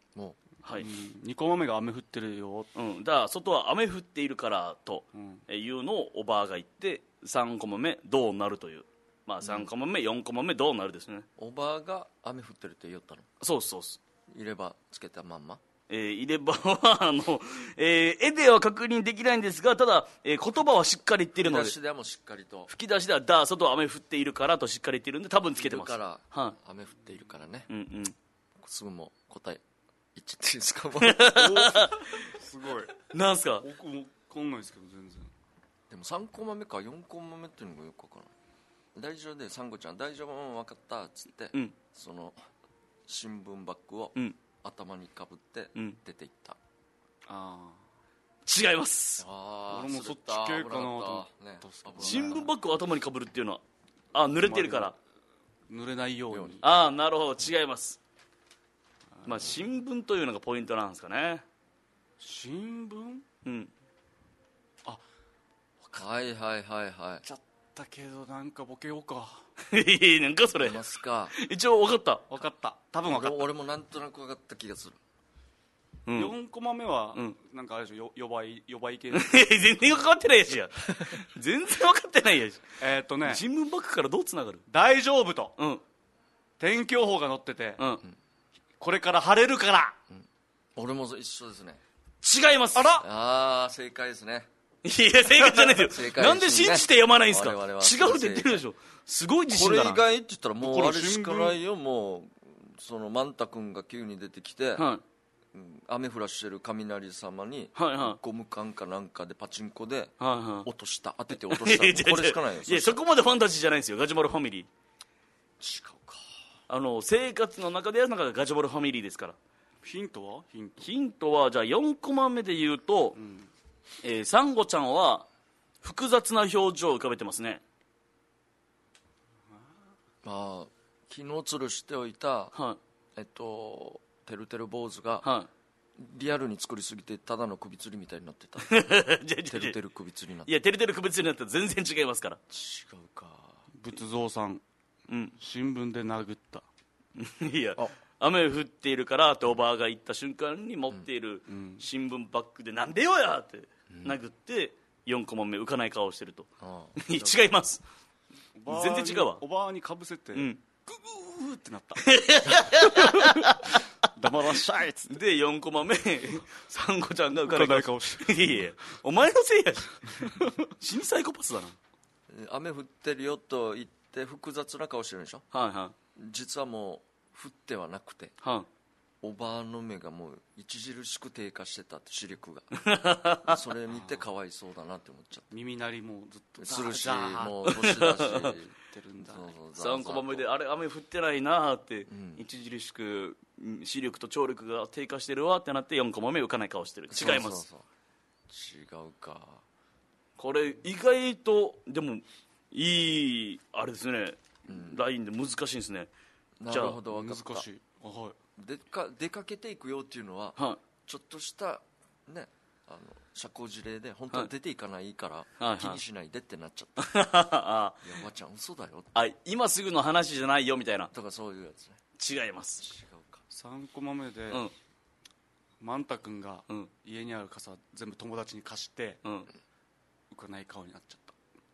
Speaker 2: 2コマ目が雨降ってるよ。
Speaker 1: 外は雨降っているからというのをおばあが言って、3コマ目どうなるという、3コマ目4コマ目どうなるですね。
Speaker 3: おばあが雨降ってるって言ったの。
Speaker 1: そうですそうです。
Speaker 3: 入れ歯つけたまんま。
Speaker 1: 入れ歯は絵では確認できないんですが、ただ、言葉はしっかり言っているので、
Speaker 3: 吹き出しでもしっかりと、
Speaker 1: 吹き出しでは外は雨降っているからとしっかり言っているんで、多分つけてます。
Speaker 3: 雨降っているからね。すぐも答え言っちゃっていいですか？
Speaker 2: すごい。
Speaker 1: なんすか？
Speaker 2: 僕も分かんないですけど全然。
Speaker 3: でも3コマ目か4コマ目っていうのがよく分からない。大丈夫でサンゴちゃん大丈夫、分かったっつって、その新聞バッグを頭にかぶって出ていった、
Speaker 1: 違います。
Speaker 2: 俺もそっち系かなと思ったんですけど、
Speaker 1: 新聞バッグを頭にかぶるっていうのは濡れてるから
Speaker 2: 濡れないように。
Speaker 1: なるほど、違います。新聞というのがポイントなんですかね。
Speaker 2: 新聞？
Speaker 3: はいはいはいはい。
Speaker 2: ちゃったけどなんかボケようか。
Speaker 1: なんかそれ。
Speaker 3: ますか。
Speaker 1: 一応分かった。
Speaker 2: 多分分かった。
Speaker 3: 俺もなんとなく分かった気がする。
Speaker 2: 4コマ目はなんかあれでしょ、予売系。
Speaker 1: 全然分かってないやしや。全然分かってないやし。新聞バッグからどうつながる？
Speaker 2: 大丈夫と。天気予報が載ってて、これから晴れるから。
Speaker 3: 俺も一緒ですね。
Speaker 1: 違います。
Speaker 3: 正解ですね。
Speaker 1: いや正解じゃないですよ。なんで信じて読まないんですか？違うって言ってるでしょ。すごい自信だな。
Speaker 3: これ以外って言ったらもうあれしかないよ。もうそのマンタ君が急に出てきて、雨降らしてる雷様にゴム缶かなんかでパチンコで当てて落としたこれしかないよ。
Speaker 1: いやそこまでファンタジーじゃないんですよ。ガジュマルファミリー。
Speaker 3: 違うか。
Speaker 1: 生活の中でやるのがガジュマルファミリーですから。
Speaker 2: ヒント
Speaker 1: はじゃあ4コマ目で言うと、サンゴちゃんは複雑な表情を浮かべてますね。
Speaker 3: 昨日吊るしておいた、てるてる坊主が、リアルに作りすぎてただの首吊りみたいになってた。てるてる首吊りになって。
Speaker 1: いやてるてる首吊りになったら全然違いますから。
Speaker 3: 違うか。
Speaker 2: 仏像さん、新聞で殴った。
Speaker 1: いや雨降っているからっておばあが言った瞬間に持っている新聞バッグでなんでよやって殴って4コマ目浮かない顔してると。違います。全然違うわ。
Speaker 2: おばあにかぶせてグーってなった。黙らっしゃいっつって
Speaker 1: で4コマ目サンゴちゃんが浮かない顔してる。いやお前のせいやし。死にサイコパスだな。
Speaker 3: 雨降ってるよと言って複雑な顔してるでしょ。実はもう降ってはなくて、おばあの目がもう著しく低下してたって視力が。それ見てかわいそうだなって思っちゃった。
Speaker 2: 耳鳴りもずっと
Speaker 3: するし、もう年だし
Speaker 1: 3コマ目であれ雨降ってないなって著しく視力と聴力が低下してるわってなって4コマ目浮かない顔してる。違います。
Speaker 3: 違うか。こ
Speaker 1: れ意外とでもいいあれですね、ラインで難しいんですね。
Speaker 3: なるほど、分かった。
Speaker 2: 難しい。
Speaker 3: 出かけていくよっていうのは、ちょっとしたね、社交辞令で本当は出ていかないから、気にしないでってなっちゃった。いやおばちゃん嘘だよ。
Speaker 1: 今すぐの話じゃないよみたいな
Speaker 3: とかそういうやつ
Speaker 1: ね。違います。
Speaker 3: 違うか。
Speaker 2: 3コマ目で、マンタ君が家にある傘全部友達に貸して、浮かない顔になっちゃった。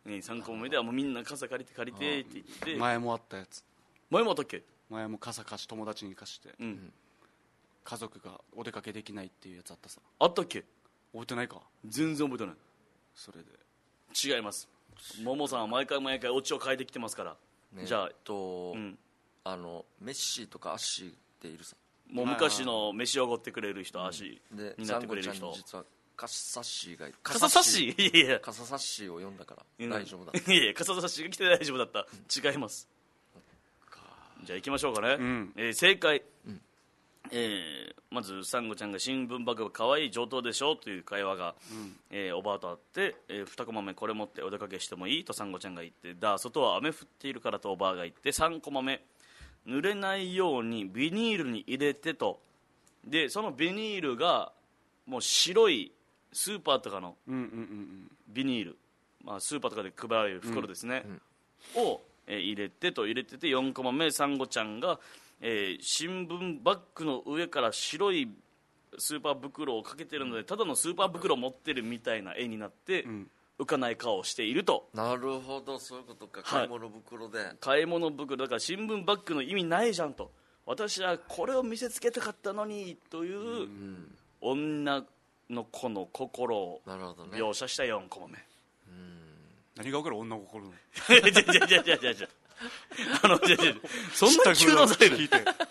Speaker 1: 3コマ目ではもうみんな傘借りてって言って。
Speaker 2: 前もあったやつ。
Speaker 1: 前もあったっけ？
Speaker 2: 前も傘貸し友達に貸して、家族がお出かけできないっていうやつあったさ。
Speaker 1: あったっけ？
Speaker 2: 覚えてないか？
Speaker 1: 全然覚えてない。
Speaker 2: それで
Speaker 1: 違います。ももさんは毎回オチを変えてきてますから、じゃあ
Speaker 3: メッシーとかアッシーっているさ。
Speaker 1: もう昔の飯をおごってくれる人、アッシーになってくれる人。
Speaker 3: 実はカサッシーがいる。
Speaker 1: カササッシー？いや
Speaker 3: カササッシーを読んだから大丈夫だ。
Speaker 1: いやカササッシーが来て大丈夫だった。違います。じゃあ行きましょうかね。正解。まずサンゴちゃんが新聞バッグが可愛い上等でしょという会話が、おばあとあって、2コマ目これ持ってお出かけしてもいいとサンゴちゃんが言って、外は雨降っているからとおばあが言って、3コマ目濡れないようにビニールに入れてと。でそのビニールがもう白いスーパーとかのビニール、スーパーとかで配られる袋ですね、を入れてて、4コマ目サンゴちゃんが、新聞バッグの上から白いスーパー袋をかけてるので、ただのスーパー袋を持ってるみたいな絵になって、浮かない顔をしていると。
Speaker 3: なるほど、そういうことか。買い物袋で、
Speaker 1: 買い物袋だから新聞バッグの意味ないじゃんと、私はこれを見せつけたかったのにという、女の子の心を描写した4コマ目。
Speaker 2: 何が分かる女心の。
Speaker 1: そんな急なされる。違う。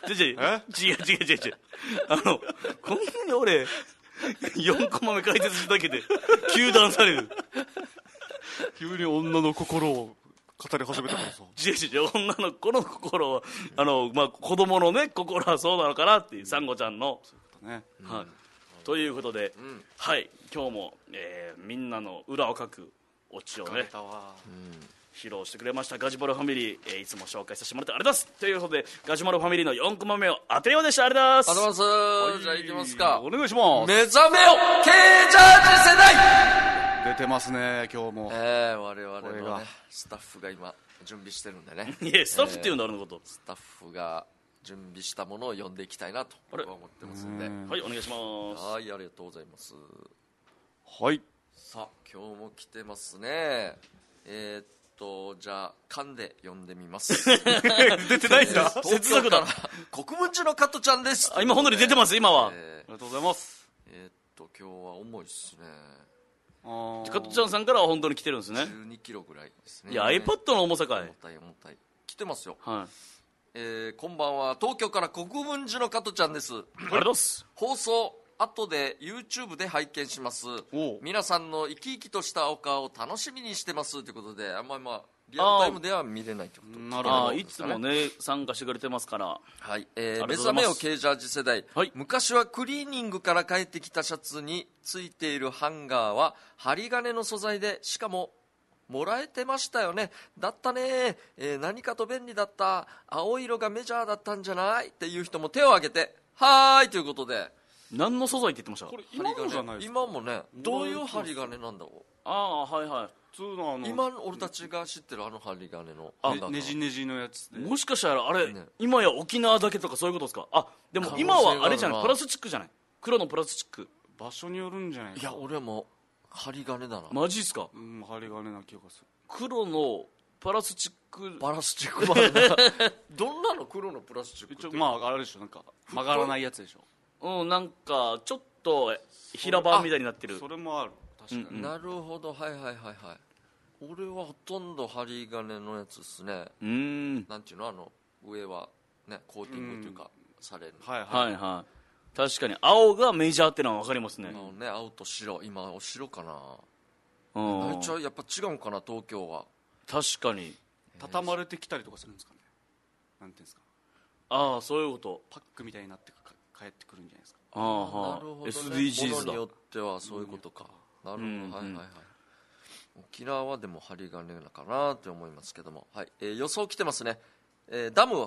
Speaker 1: こんなに俺、4コマ目解説しただけで、糾弾される。
Speaker 2: 急に女の心を語り始めたからさ。
Speaker 1: 違う、女の子の心は、子供のね、心はそうなのかなっていう、サンゴちゃんの。
Speaker 2: ね。
Speaker 1: はい。ということで、はい、今日も、みんなの裏をかくオチをね、披露してくれましたガジュマルファミリー、いつも紹介させてもらってありがとうございます。ということで、ガジュマルファミリーの4コマ目を当てるようでした。ありがとうございます。
Speaker 3: じゃあ行きますか。
Speaker 2: お願いします。
Speaker 3: 目覚めよKジャージ世代。
Speaker 2: 出てますね、今日も。
Speaker 3: 我々のね、スタッフが今準備してるんでね。
Speaker 1: いや、スタッフっていうんだ、俺のこと。
Speaker 3: スタッフが準備したものを読んでいきたいなと思ってますんで。
Speaker 1: はい、お願いします。
Speaker 3: はい、ありがとうございます。
Speaker 2: はい。
Speaker 3: さあ、今日も来てますね。じゃあ噛んで読んでみます。
Speaker 2: 出てないんだ。
Speaker 3: 東京から国分寺の加トちゃんです。
Speaker 1: 今本当に出てます、今は。
Speaker 2: ありがとうございます。
Speaker 3: 今日は重いっすね。
Speaker 1: 加トちゃんさんからは本当に来てるんですね。
Speaker 3: 12キロぐらいですね。
Speaker 1: いや、iPad の重さかい。
Speaker 3: 重たい。来てますよ。
Speaker 1: はい。
Speaker 3: こんばんは、東京から国分寺の加トちゃんです。
Speaker 1: ありがとうございます。
Speaker 3: 放送後で YouTube で拝見します。皆さんの生き生きとしたお顔を楽しみにしてますということで、リアルタイムでは見れないということ
Speaker 1: なるほど。いつもね参加してくれてますから。
Speaker 3: はい。目覚めよKジャージ世代、
Speaker 1: はい、
Speaker 3: 昔はクリーニングから帰ってきたシャツについているハンガーは針金の素材で、しかももらえてましたよね。だったね、何かと便利だった。青色がメジャーだったんじゃないっていう人も手を挙げて、はーいということで。
Speaker 1: 何の素材って言ってました？
Speaker 2: これ今のじゃないですか。
Speaker 3: 今もね、どういう針金なんだろう。
Speaker 1: ああー、はいはい。
Speaker 2: 普通の
Speaker 3: 今俺たちが知ってる針金の
Speaker 2: ねじねじのやつで。
Speaker 1: もしかしたらあれ、今や沖縄だけとかそういうことですか？あ、でも今はあれじゃない、プラスチックじゃない、黒のプラスチック。
Speaker 2: 場所によるんじゃないですか。
Speaker 3: いや、俺も針金だな。
Speaker 1: マジっすか？
Speaker 2: 針金な気がする。
Speaker 1: 黒のプラスチック
Speaker 3: もあるな。どんなの？黒のプラスチックって。
Speaker 2: あれでしょ、なんか曲がらないやつでしょ。
Speaker 1: なんかちょっと平板みたいになってる。
Speaker 2: それもある。確かに。
Speaker 3: なるほど、はい。俺はほとんど針金のやつですね。なんていうの、上はねコーティングというかされる。
Speaker 1: はい。確かに青がメジャーってのは分かりますね。
Speaker 3: 青と白、今お白かな。一応やっぱ違うんかな、東京は。
Speaker 1: 確かに
Speaker 2: 畳まれてきたりとかするんですかね。なんていうんですか。
Speaker 1: ああ、そういうこと。
Speaker 2: パックみたいになって帰ってくるんじゃないですか。
Speaker 3: なるほどね。
Speaker 1: SDGs だ。
Speaker 3: ものによってはそういうことか。なるほど。はい。沖縄はでも針金かなって思いますけども、はい。予想来てますね。ダム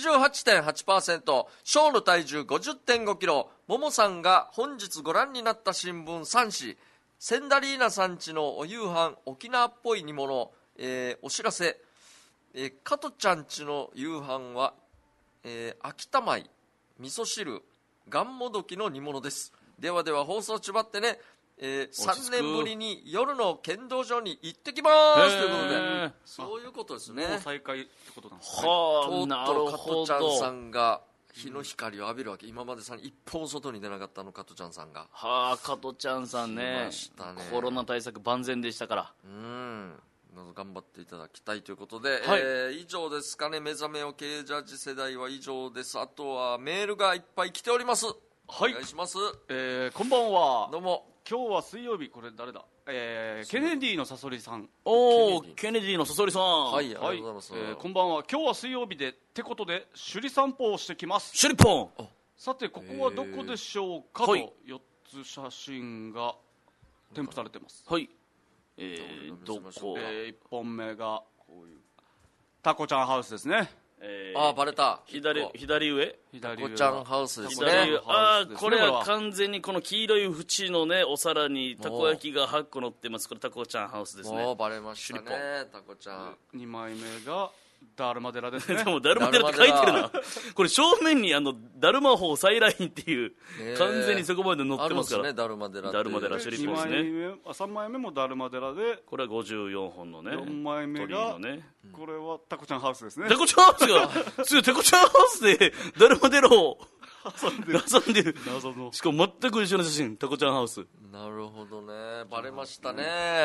Speaker 3: 88.8%、 ショーの体重 50.5 キロ、ももさんが本日ご覧になった新聞3紙、センダリーナさんちのお夕飯、沖縄っぽい煮物、お知らせ、加トちゃんちの夕飯は、秋田米、味噌汁、がんもどきの煮物です。ではでは放送ちばってね、3年ぶりに夜の剣道場に行ってきますということで、そういうことですね。
Speaker 2: もう再開ってことなんですね。
Speaker 3: とうとう加トちゃんさんが日の光を浴びるわけ。今までさ一歩も外に出なかった加トちゃんさんが。
Speaker 1: 加トちゃんさんね、コロナ対策万全でしたから。
Speaker 3: 頑張っていただきたいということで、以上ですかね。目覚めよKジャージ世代は以上です。あとはメールがいっぱい来ております。
Speaker 2: はい、
Speaker 3: お願いします。
Speaker 2: こんばんは。
Speaker 3: どうも。
Speaker 2: 今日は水曜日、これ誰だ、ケネディのさそりさん。
Speaker 1: ケネディのさそりさん。
Speaker 3: はい、ありがとうございます。
Speaker 2: こんばんは。今日は水曜日でってことで首里散歩をしてきます。
Speaker 1: 首里ポン。
Speaker 2: さてここはどこでしょうかと4つ写真が添付されてます。
Speaker 1: はい。どこ
Speaker 2: ？1本目がこういうタコちゃんハウスですね。
Speaker 3: バレた。
Speaker 1: 左上
Speaker 3: タコちゃんハウスですね。
Speaker 1: これは完全にこの黄色い縁のねお皿にたこ焼きが8個乗ってます。これタコちゃんハウスですね。
Speaker 3: もうバレましたね、タコちゃん。
Speaker 2: 2枚目がダルマ寺ですね。
Speaker 1: でもダルマ寺って書いてるな。これ正面にダルマ法再来院っていう完全にそこまで載ってますから。
Speaker 3: ダルマ寺。
Speaker 1: ダルマ寺首里ポンですね。
Speaker 2: 3枚目もダルマ寺で、
Speaker 1: これは54本のね。
Speaker 2: 4枚目がこれはタコちゃんハウスですね。
Speaker 1: タコちゃんハウスがタコちゃんハウスでダルマ寺を挟んでる。しかも全く一緒の写真。タコちゃんハウス。
Speaker 3: なるほどね。バレましたね。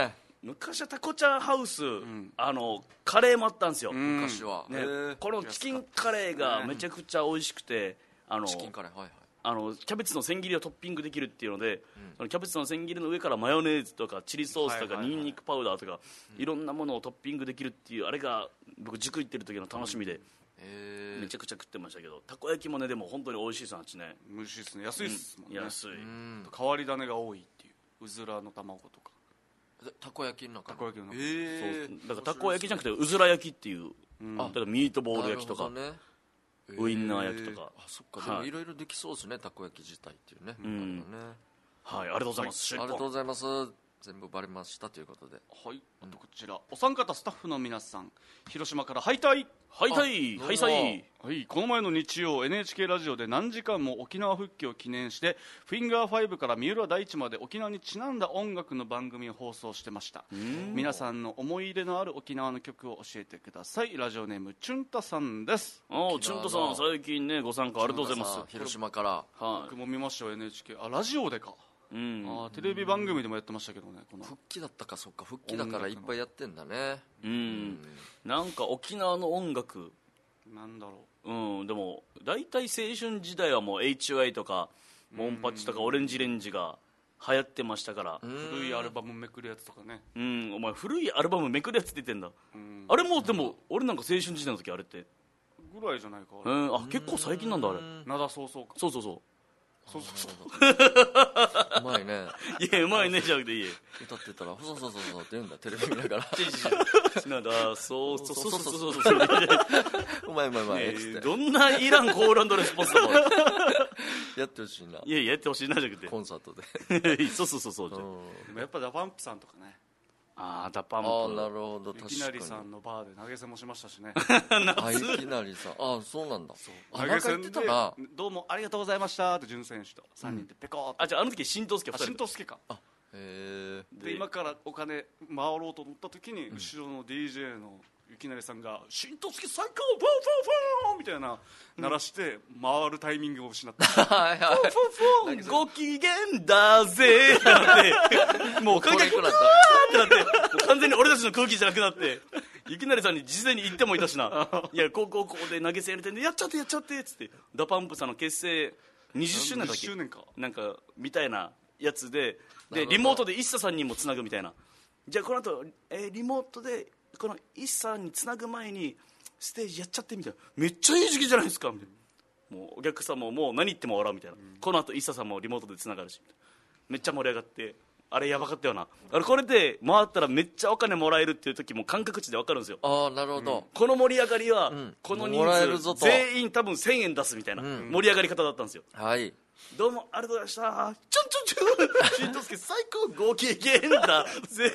Speaker 1: 昔はタコちゃんハウス、カレーもあったんですよ、
Speaker 3: 昔は、
Speaker 1: このチキンカレーがめちゃくちゃ美味しくて、
Speaker 3: チキンカレー、はいはい、
Speaker 1: キャベツの千切りをトッピングできるっていうので、そのキャベツの千切りの上からマヨネーズとかチリソースとかニンニクパウダーとか、いろんなものをトッピングできるっていう、あれが僕塾行ってる時の楽しみで、めちゃくちゃ食ってましたけど、たこ焼きもねでも本当に美味しいですあっちね。
Speaker 2: 美味しいですね、安いっすもんね、
Speaker 1: 安い、
Speaker 2: 変わり種が多いっていう、うずらの卵とか
Speaker 3: たこ焼きの中
Speaker 2: たこ焼きの中、
Speaker 1: そうだからたこ焼きじゃなくてうずら焼きっていう、だからミートボール焼きとか、ウインナー焼きとか、
Speaker 3: そっか、でもいろいろできそうですね、たこ焼き自体っていうね、
Speaker 1: はい、ありがとうございます、
Speaker 3: ありがとうございます。全部バレましたということで、
Speaker 2: はい、あとこちらお三方スタッフの皆さん、広島からハイタイ
Speaker 1: ハイタイハイサイ、
Speaker 2: はい、この前の日曜 NHK ラジオで何時間も沖縄復帰を記念してフィンガー5から三浦大知まで沖縄にちなんだ音楽の番組を放送してました。皆さんの思い入れのある沖縄の曲を教えてください。ラジオネームチュンタさんです。
Speaker 1: チュンタさん最近ねご参加ありがとうございます。
Speaker 3: 広島から、
Speaker 2: 僕も見ましたよ NHK、ラジオでか、テレビ番組でもやってましたけどね、この
Speaker 3: 復帰だったか、そっか、復帰だからいっぱいやってんだね。
Speaker 1: なんか沖縄の音楽
Speaker 2: なんだろ
Speaker 1: う、でも大体青春時代はもう HY とかモンパッチとかオレンジレンジが流行ってましたから、
Speaker 2: 古いアルバムめくるやつとかね。
Speaker 1: お前古いアルバムめくるやつって言ってんだ。あれもでも俺なんか青春時代の時あれって
Speaker 2: ぐらいじゃないか。
Speaker 1: あ、結構最近なんだあれ。
Speaker 2: 灘そうそうか。
Speaker 1: そうそうそう
Speaker 3: うまいね。
Speaker 1: いやうまいねじゃなくていい
Speaker 3: 歌ってたらそうそうそうそうって言うんだ、テレビ見ながら
Speaker 1: なんだそうそうそうそう
Speaker 3: うまいうまいうまいっつって、
Speaker 1: どんないらんコール&レスポンスだろ
Speaker 3: やってほしいな。
Speaker 1: いややってほしいなじゃなくて
Speaker 3: コンサート
Speaker 1: でそうそうそうそう。で
Speaker 2: もやっぱダパンプさんとかね。
Speaker 1: ダパンプ。
Speaker 3: なるほど、確かに。
Speaker 2: いきなりさんのバーで投げ銭もしましたしね。
Speaker 3: いきなりさん、そうなんだ。
Speaker 2: 投げ銭でどうもありがとうございましたって準選手と3人でペコーって。
Speaker 1: じゃああの時新藤助2人。
Speaker 2: 新藤助か。で今からお金回ろうと思った時に後ろの DJ のいきなりさんが新藤助最高フォーフォーフォーみたいな鳴らして回るタイミングを失った。フォーフォーフォーご機嫌だぜってもう観客がってなってもう完全に俺たちの空気じゃなくなっていきなりさんに事前に言ってもいたしないやここで投げ銭やりたいんでやっちゃってやっちゃってっつってダパンプさんの結成20周年だっけなんかみたいなやつでリモートでＩＳＳＡさんにもつなぐみたいな。じゃあこの後、リモートでこのＩＳＳＡさんにつなぐ前にステージやっちゃってみたいな。めっちゃいい時期じゃないですかみたいな。もうお客さんももう何言っても笑うみたいな、この後ＩＳＳＡさんもリモートでつながるしめっちゃ盛り上がって、あれやばかったよな。これで回ったらめっちゃお金もらえるっていう時も感覚値で分かるんですよ。
Speaker 3: なるほど、
Speaker 1: この盛り上がりは、この人数全員多分1000円出すみたいな盛り上がり方だったんですよ。
Speaker 3: はい、
Speaker 1: どうもありがとうございました。しんとすけ最高ご機嫌だ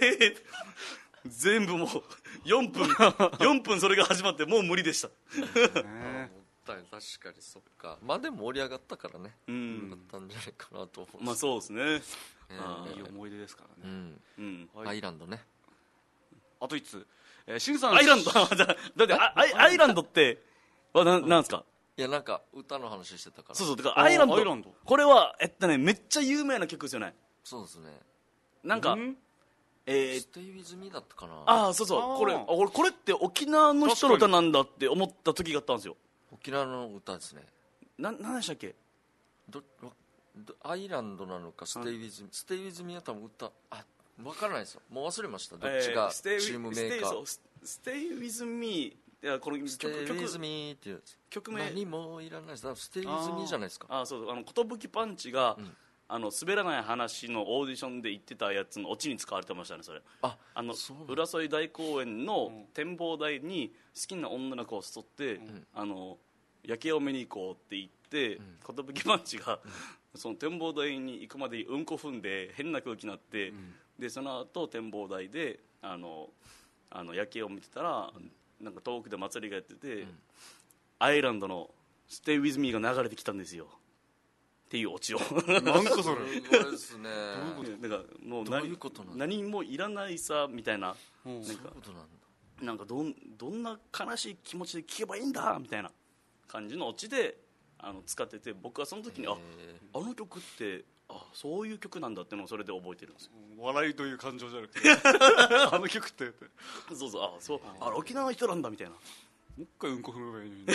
Speaker 1: 全部もう4分それが始まってもう無理でした
Speaker 3: 確かにそっか。まあでも盛り上がったからね、だったんじゃないかなと思う。
Speaker 1: まあそうですね、
Speaker 2: いい思い出ですからね。
Speaker 3: アイランドね。
Speaker 2: あと1つ、しんさん
Speaker 1: アイランドだってアイランドってなんですか。
Speaker 3: いやなんか歌の話してたから。
Speaker 1: そうだからアイランドこれはめっちゃ有名な曲ですよね。
Speaker 3: そうですね。
Speaker 1: なんか
Speaker 3: ステイウィズミーだったかな。
Speaker 1: そうそう俺これって沖縄の人の歌なんだって思った時があったんですよ。
Speaker 3: 沖縄の歌ですね。
Speaker 1: 何でしたっけ。
Speaker 3: アイランドなのかステイウィズミーは多分歌分からないですよ。もう忘れましたどっちがチームメーカー。
Speaker 1: ステイウィズミーこの
Speaker 3: ステイウィズミーっていう
Speaker 1: 曲名
Speaker 3: 何もいらないです。ステイウィズミーじゃないですか。
Speaker 1: そう寿パンチが、滑らない話のオーディションで言ってたやつのオチに使われてましたね。それ浦添大公園の展望台に好きな女の子を誘って、夜景を見に行こうって言って寿パンチが、その展望台に行くまでうんこ踏んで変な空気になって、でその後展望台で夜景を見てたらなんか遠くで祭りがやってて、アイランドの「Stay with me」が流れてきたんですよっていうオチを。
Speaker 2: なんかそれ
Speaker 3: すごいですね。
Speaker 1: だからもう何もいらないさみたいな、なんかどんな悲しい気持ちで聴けばいいんだみたいな感じのオチで使ってて、僕はその時にあの曲ってそういう曲なんだってのをそれで覚えてるんですよ。
Speaker 2: 笑いという感情じゃなくてあの曲って
Speaker 1: そう沖縄の人なんだみたいな。も
Speaker 2: う一回うんこ踏めばいいのに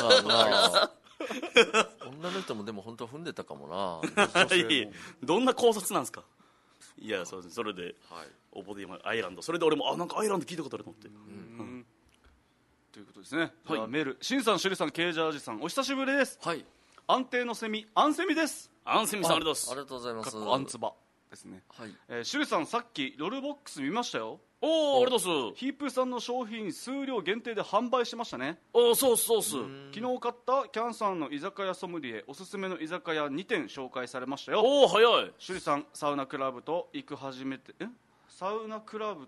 Speaker 3: 女の人もでも本当は踏んでたかもな
Speaker 1: どんな考察なんですか。いやそれで、オボディアイランド、それで俺もなんかアイランド聞いたことあると思って、
Speaker 2: ということですね。じゃあメール、しんさん、しゅりさん、ケイジャージさん、お久しぶりです。安定のセミ、アンセミです。
Speaker 1: アンセミさん、ありが
Speaker 3: とうございます。
Speaker 2: アンツバですね。しゅりさん、さっきロールボックス見ましたよ。
Speaker 1: ありがとうございます。
Speaker 2: ヒープーさんの商品数量限定で販売してましたね。
Speaker 1: そうっす。昨
Speaker 2: 日買ったキャンさんの居酒屋ソムリエおすすめの居酒屋2店紹介されましたよ。
Speaker 1: 早い。
Speaker 2: しゅりさん、サウナクラブと行く初めてのサウナ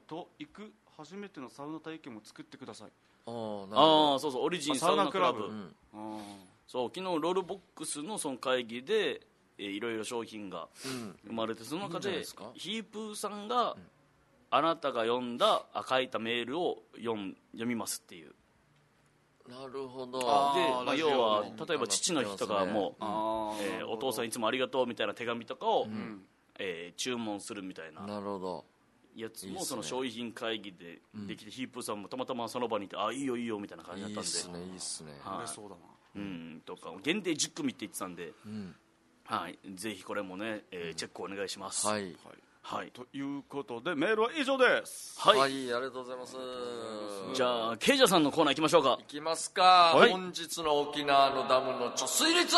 Speaker 2: 体験も作ってください。
Speaker 1: そうオリジンサウナクラブ、そう昨日ロールボックスのその会議でいろいろ商品が生まれて、その中でヒープーさんがあなたが書いたメールを読みますっていう。
Speaker 3: なるほど。
Speaker 1: で、要は例えば父の日とかも、お父さんいつもありがとうみたいな手紙とかを、注文するみたいな。
Speaker 3: なるほど。
Speaker 1: やつもその商品会議でできて、ヒープーさんもたまたまその場にいて、いいよいいよみたいな感じだったんで、
Speaker 3: いいっすね。
Speaker 2: そうだな。
Speaker 1: とか限定10組って言ってたんで、ぜひこれもね、チェックお願いします。と
Speaker 2: いうことでメールは以上です。
Speaker 3: ありがとうございます。
Speaker 1: じゃあケイジャさんのコーナー行きましょうか。
Speaker 3: 行きますか。本日の沖縄のダムの貯水率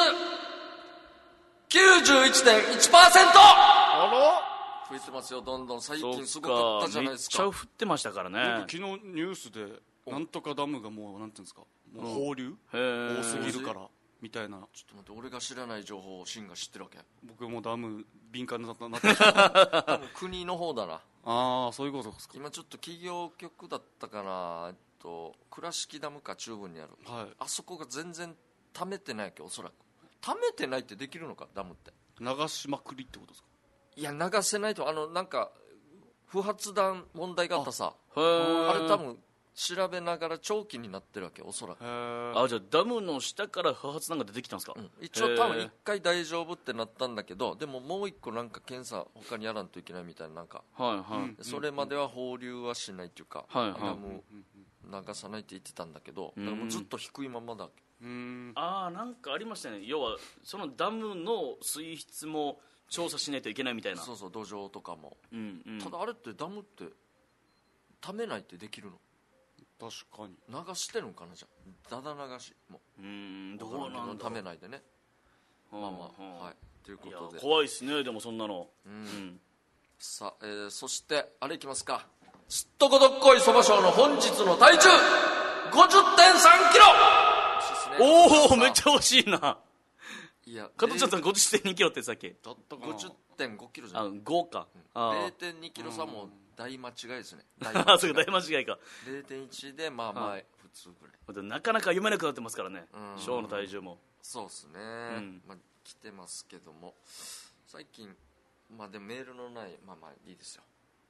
Speaker 3: 91.1%。増えてますよ、どんどん。最近すごかったじゃないですか。
Speaker 1: めっちゃ降ってましたからね。
Speaker 2: 昨日ニュースでなんとかダムがもうなんていうんですか、もう放流多すぎるからみたいな。
Speaker 3: ちょっと待って、俺が知らない情報をシンが知ってるわけ。
Speaker 2: 僕もダム敏感になって多
Speaker 3: 分国の方だな。
Speaker 2: そういうことですか。
Speaker 3: 今ちょっと企業局だったかな、倉敷ダムか中部にある、あそこが全然溜めてないわけ。おそらく溜めてないってできるのか、ダムって
Speaker 2: 流しまくりってことですか。
Speaker 3: いや、流せないと。なんか不発弾問題があったさ。あれ多分調べながら長期になってるわけ、おそらく。
Speaker 1: じゃあダムの下から不発弾が出てきたんですか。
Speaker 3: 一応多分1回大丈夫ってなったんだけど、でももう1個なんか検査他にやらんといけないみたいな、なんか、それまでは放流はしないっていうか、ダム流さないって言ってたんだけど、だからもうずっと低いままだ。
Speaker 1: なんかありましたね。要はそのダムの水質も調査しないといけないみたいな。
Speaker 3: 土壌とかも、ただあれってダムって溜めないってできるの。
Speaker 2: 確かに
Speaker 3: 流してるんかな。じゃあだだ流しも
Speaker 1: どうなんだ。
Speaker 3: 溜めないでね。ということで
Speaker 1: 怖いっすね。でもそんなの。
Speaker 3: さあ、そしてあれいきますか。すっとこどっこいそば賞の本日の体重 50.3 キロ。
Speaker 1: めっちゃ惜しいな。
Speaker 3: いや、
Speaker 1: 加藤ちゃんさん 50.2 キロってさっき
Speaker 3: だったかな。50.5 キロじゃん。
Speaker 1: 5か。
Speaker 3: 0.2 キロ差も大間違いですね。
Speaker 1: そうか、大間違いか。
Speaker 3: 0.1 でまあ普通ぐらい。
Speaker 1: なかなか読めなくなってますからね、ショーの体重も。
Speaker 3: そうですね。来てますけども、最近でもメールのない、いいですよ。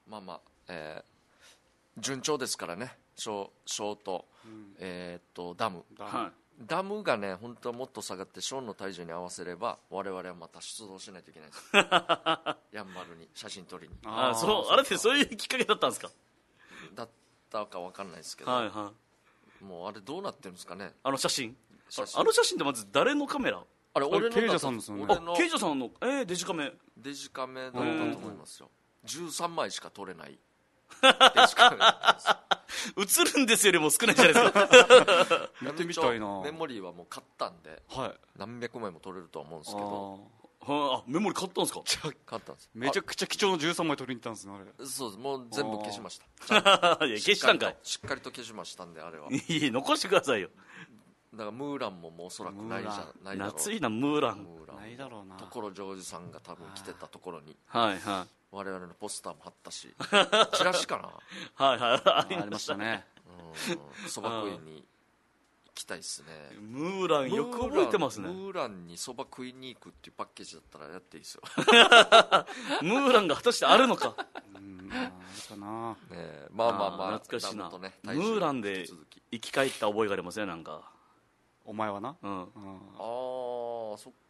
Speaker 3: 順調ですからね。ショーとダム。ダムがね、本当はもっと下がってショーンの体重に合わせれば我々はまた出動しないといけないですやんばるに写真撮りに。
Speaker 1: あれってそういうきっかけだったんですか。
Speaker 3: だったか分かんないですけど、もうあれどうなってるんですかね、
Speaker 1: あの写真ってまず誰のカメラ。
Speaker 3: あれ俺の
Speaker 2: ケイジャさんですよね。
Speaker 1: ケイジャさんのデジカメだ
Speaker 3: ったと思いますよ。13枚しか撮れない
Speaker 1: 映るんですよりも少ないじゃないですか
Speaker 2: やってみたいな。
Speaker 3: メモリーはもう買ったんで、何百枚も撮れるとは思うんですけ
Speaker 1: ど。メモリー買ったんですか。
Speaker 3: 買ったんです。
Speaker 2: めちゃくちゃ貴重な13枚撮りに行ったんですね、あれ。
Speaker 3: そうです。もう全部消しました
Speaker 1: いや消したんかい。
Speaker 3: しっかりと消しましたんで、あれは。
Speaker 1: いい、残してくださいよ。
Speaker 3: だからムーランももうおそらくないじゃないだろう。
Speaker 1: 夏いなムーラン
Speaker 2: ないだろうな。
Speaker 3: 所ジョージさんが多分来てたところに我々のポスターも貼ったし、チラシかな
Speaker 2: ありましたね。
Speaker 3: そば食いに行きたいっすね。
Speaker 1: ムーランよく覚えてますね。
Speaker 3: ムーランにそば食いに行くっていうパッケージだったらやっていいですよ
Speaker 1: ムーランが果たしてあるのか。
Speaker 2: あるかな。
Speaker 1: 懐かしいな。ムーランで生き返った覚えがありますね。なんか
Speaker 2: お前はな。
Speaker 3: そっ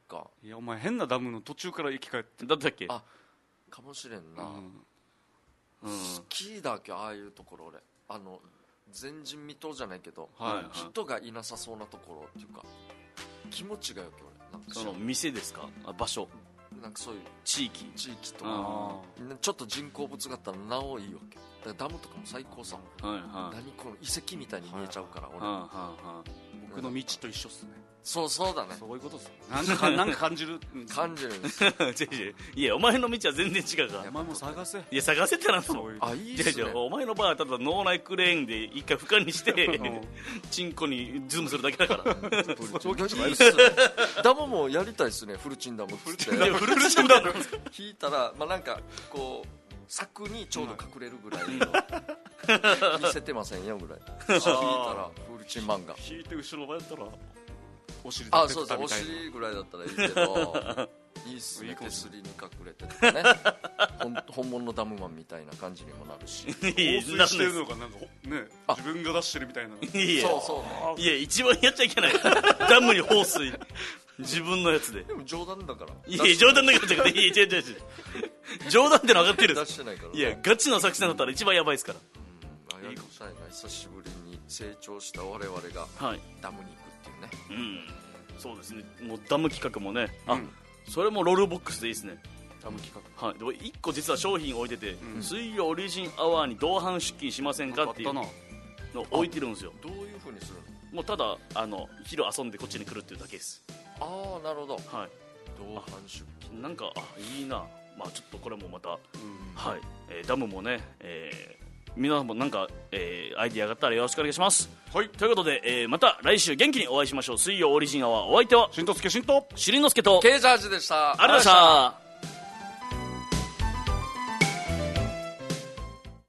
Speaker 3: か。
Speaker 2: いやお前変なダムの途中から生き返って
Speaker 1: だったっけ。
Speaker 3: あ、かもしれんな、好きだけああいうところ。俺前人未到じゃないけど、人がいなさそうなところっていうか気持ちがよく俺なんか
Speaker 1: その店ですか、場所、
Speaker 3: なんかそういう
Speaker 1: 地域
Speaker 3: とかちょっと人工物があったらなおいいわけだから。ダムとかも最高さ、何この遺跡みたいに見えちゃうから、俺
Speaker 2: 僕の道と一緒っすね。
Speaker 3: そうだね、
Speaker 2: そういうことっす。なんか感じる
Speaker 3: んです
Speaker 1: いやお前の道は全然違うから。
Speaker 2: お前も探せ。
Speaker 1: いや探せってなんの。
Speaker 3: あ、いいっすね。
Speaker 1: お前の場合はただ脳内クレーンで一回俯瞰にしてチンコにズームするだけだから
Speaker 3: いいっすね。ダムもやりたいっすね、フルチンダム。フルチンダム引いたら、なんかこう柵にちょうど隠れるぐらいの見せてませんよぐらい引いたらフルチン漫画
Speaker 2: 引いて後ろ前やったらお尻
Speaker 3: だけたみたいな。お尻ぐらいだったらいいけどいいっすね、手すりに隠れてとかね本物のダムマンみたいな感じにもなるし
Speaker 2: 放水してるのがなんかね、自分が出してるみたいな。
Speaker 3: そう
Speaker 1: いや一番やっちゃいけないダムに放水自分のやつで。
Speaker 3: でも冗談だから。
Speaker 1: いや冗談だからじゃなくて、いや違う冗談っての分かってる。
Speaker 3: 出してないから。
Speaker 1: いやガチの作戦だったら一番やばいですから。
Speaker 3: やりたいな、久しぶりに成長した我々がダムに行くっていうね。
Speaker 1: そうですね。もうダム企画もね、それもロールボックスでいいですね。
Speaker 2: ダム企画。
Speaker 1: でも1個実は商品置いてて、水曜オリジンアワーに同伴出勤しませんかっていうのを置いてるんですよ。
Speaker 3: どういう風にするの？
Speaker 1: もうただ昼遊んでこっちに来るっていうだけです。
Speaker 3: ああ、なるほど。
Speaker 1: 同伴
Speaker 3: 出勤
Speaker 1: なんかいいな。ちょっとこれもまた、ダムもね、皆さんもなんか、アイディアがあったらよろしくお願いします。ということで、また来週元気にお会いしましょう。水曜オリジンアワー、お相手は
Speaker 2: しんとすけしんと
Speaker 1: しりんのすけと
Speaker 3: ケイジャージでした。
Speaker 1: ありがとうございました。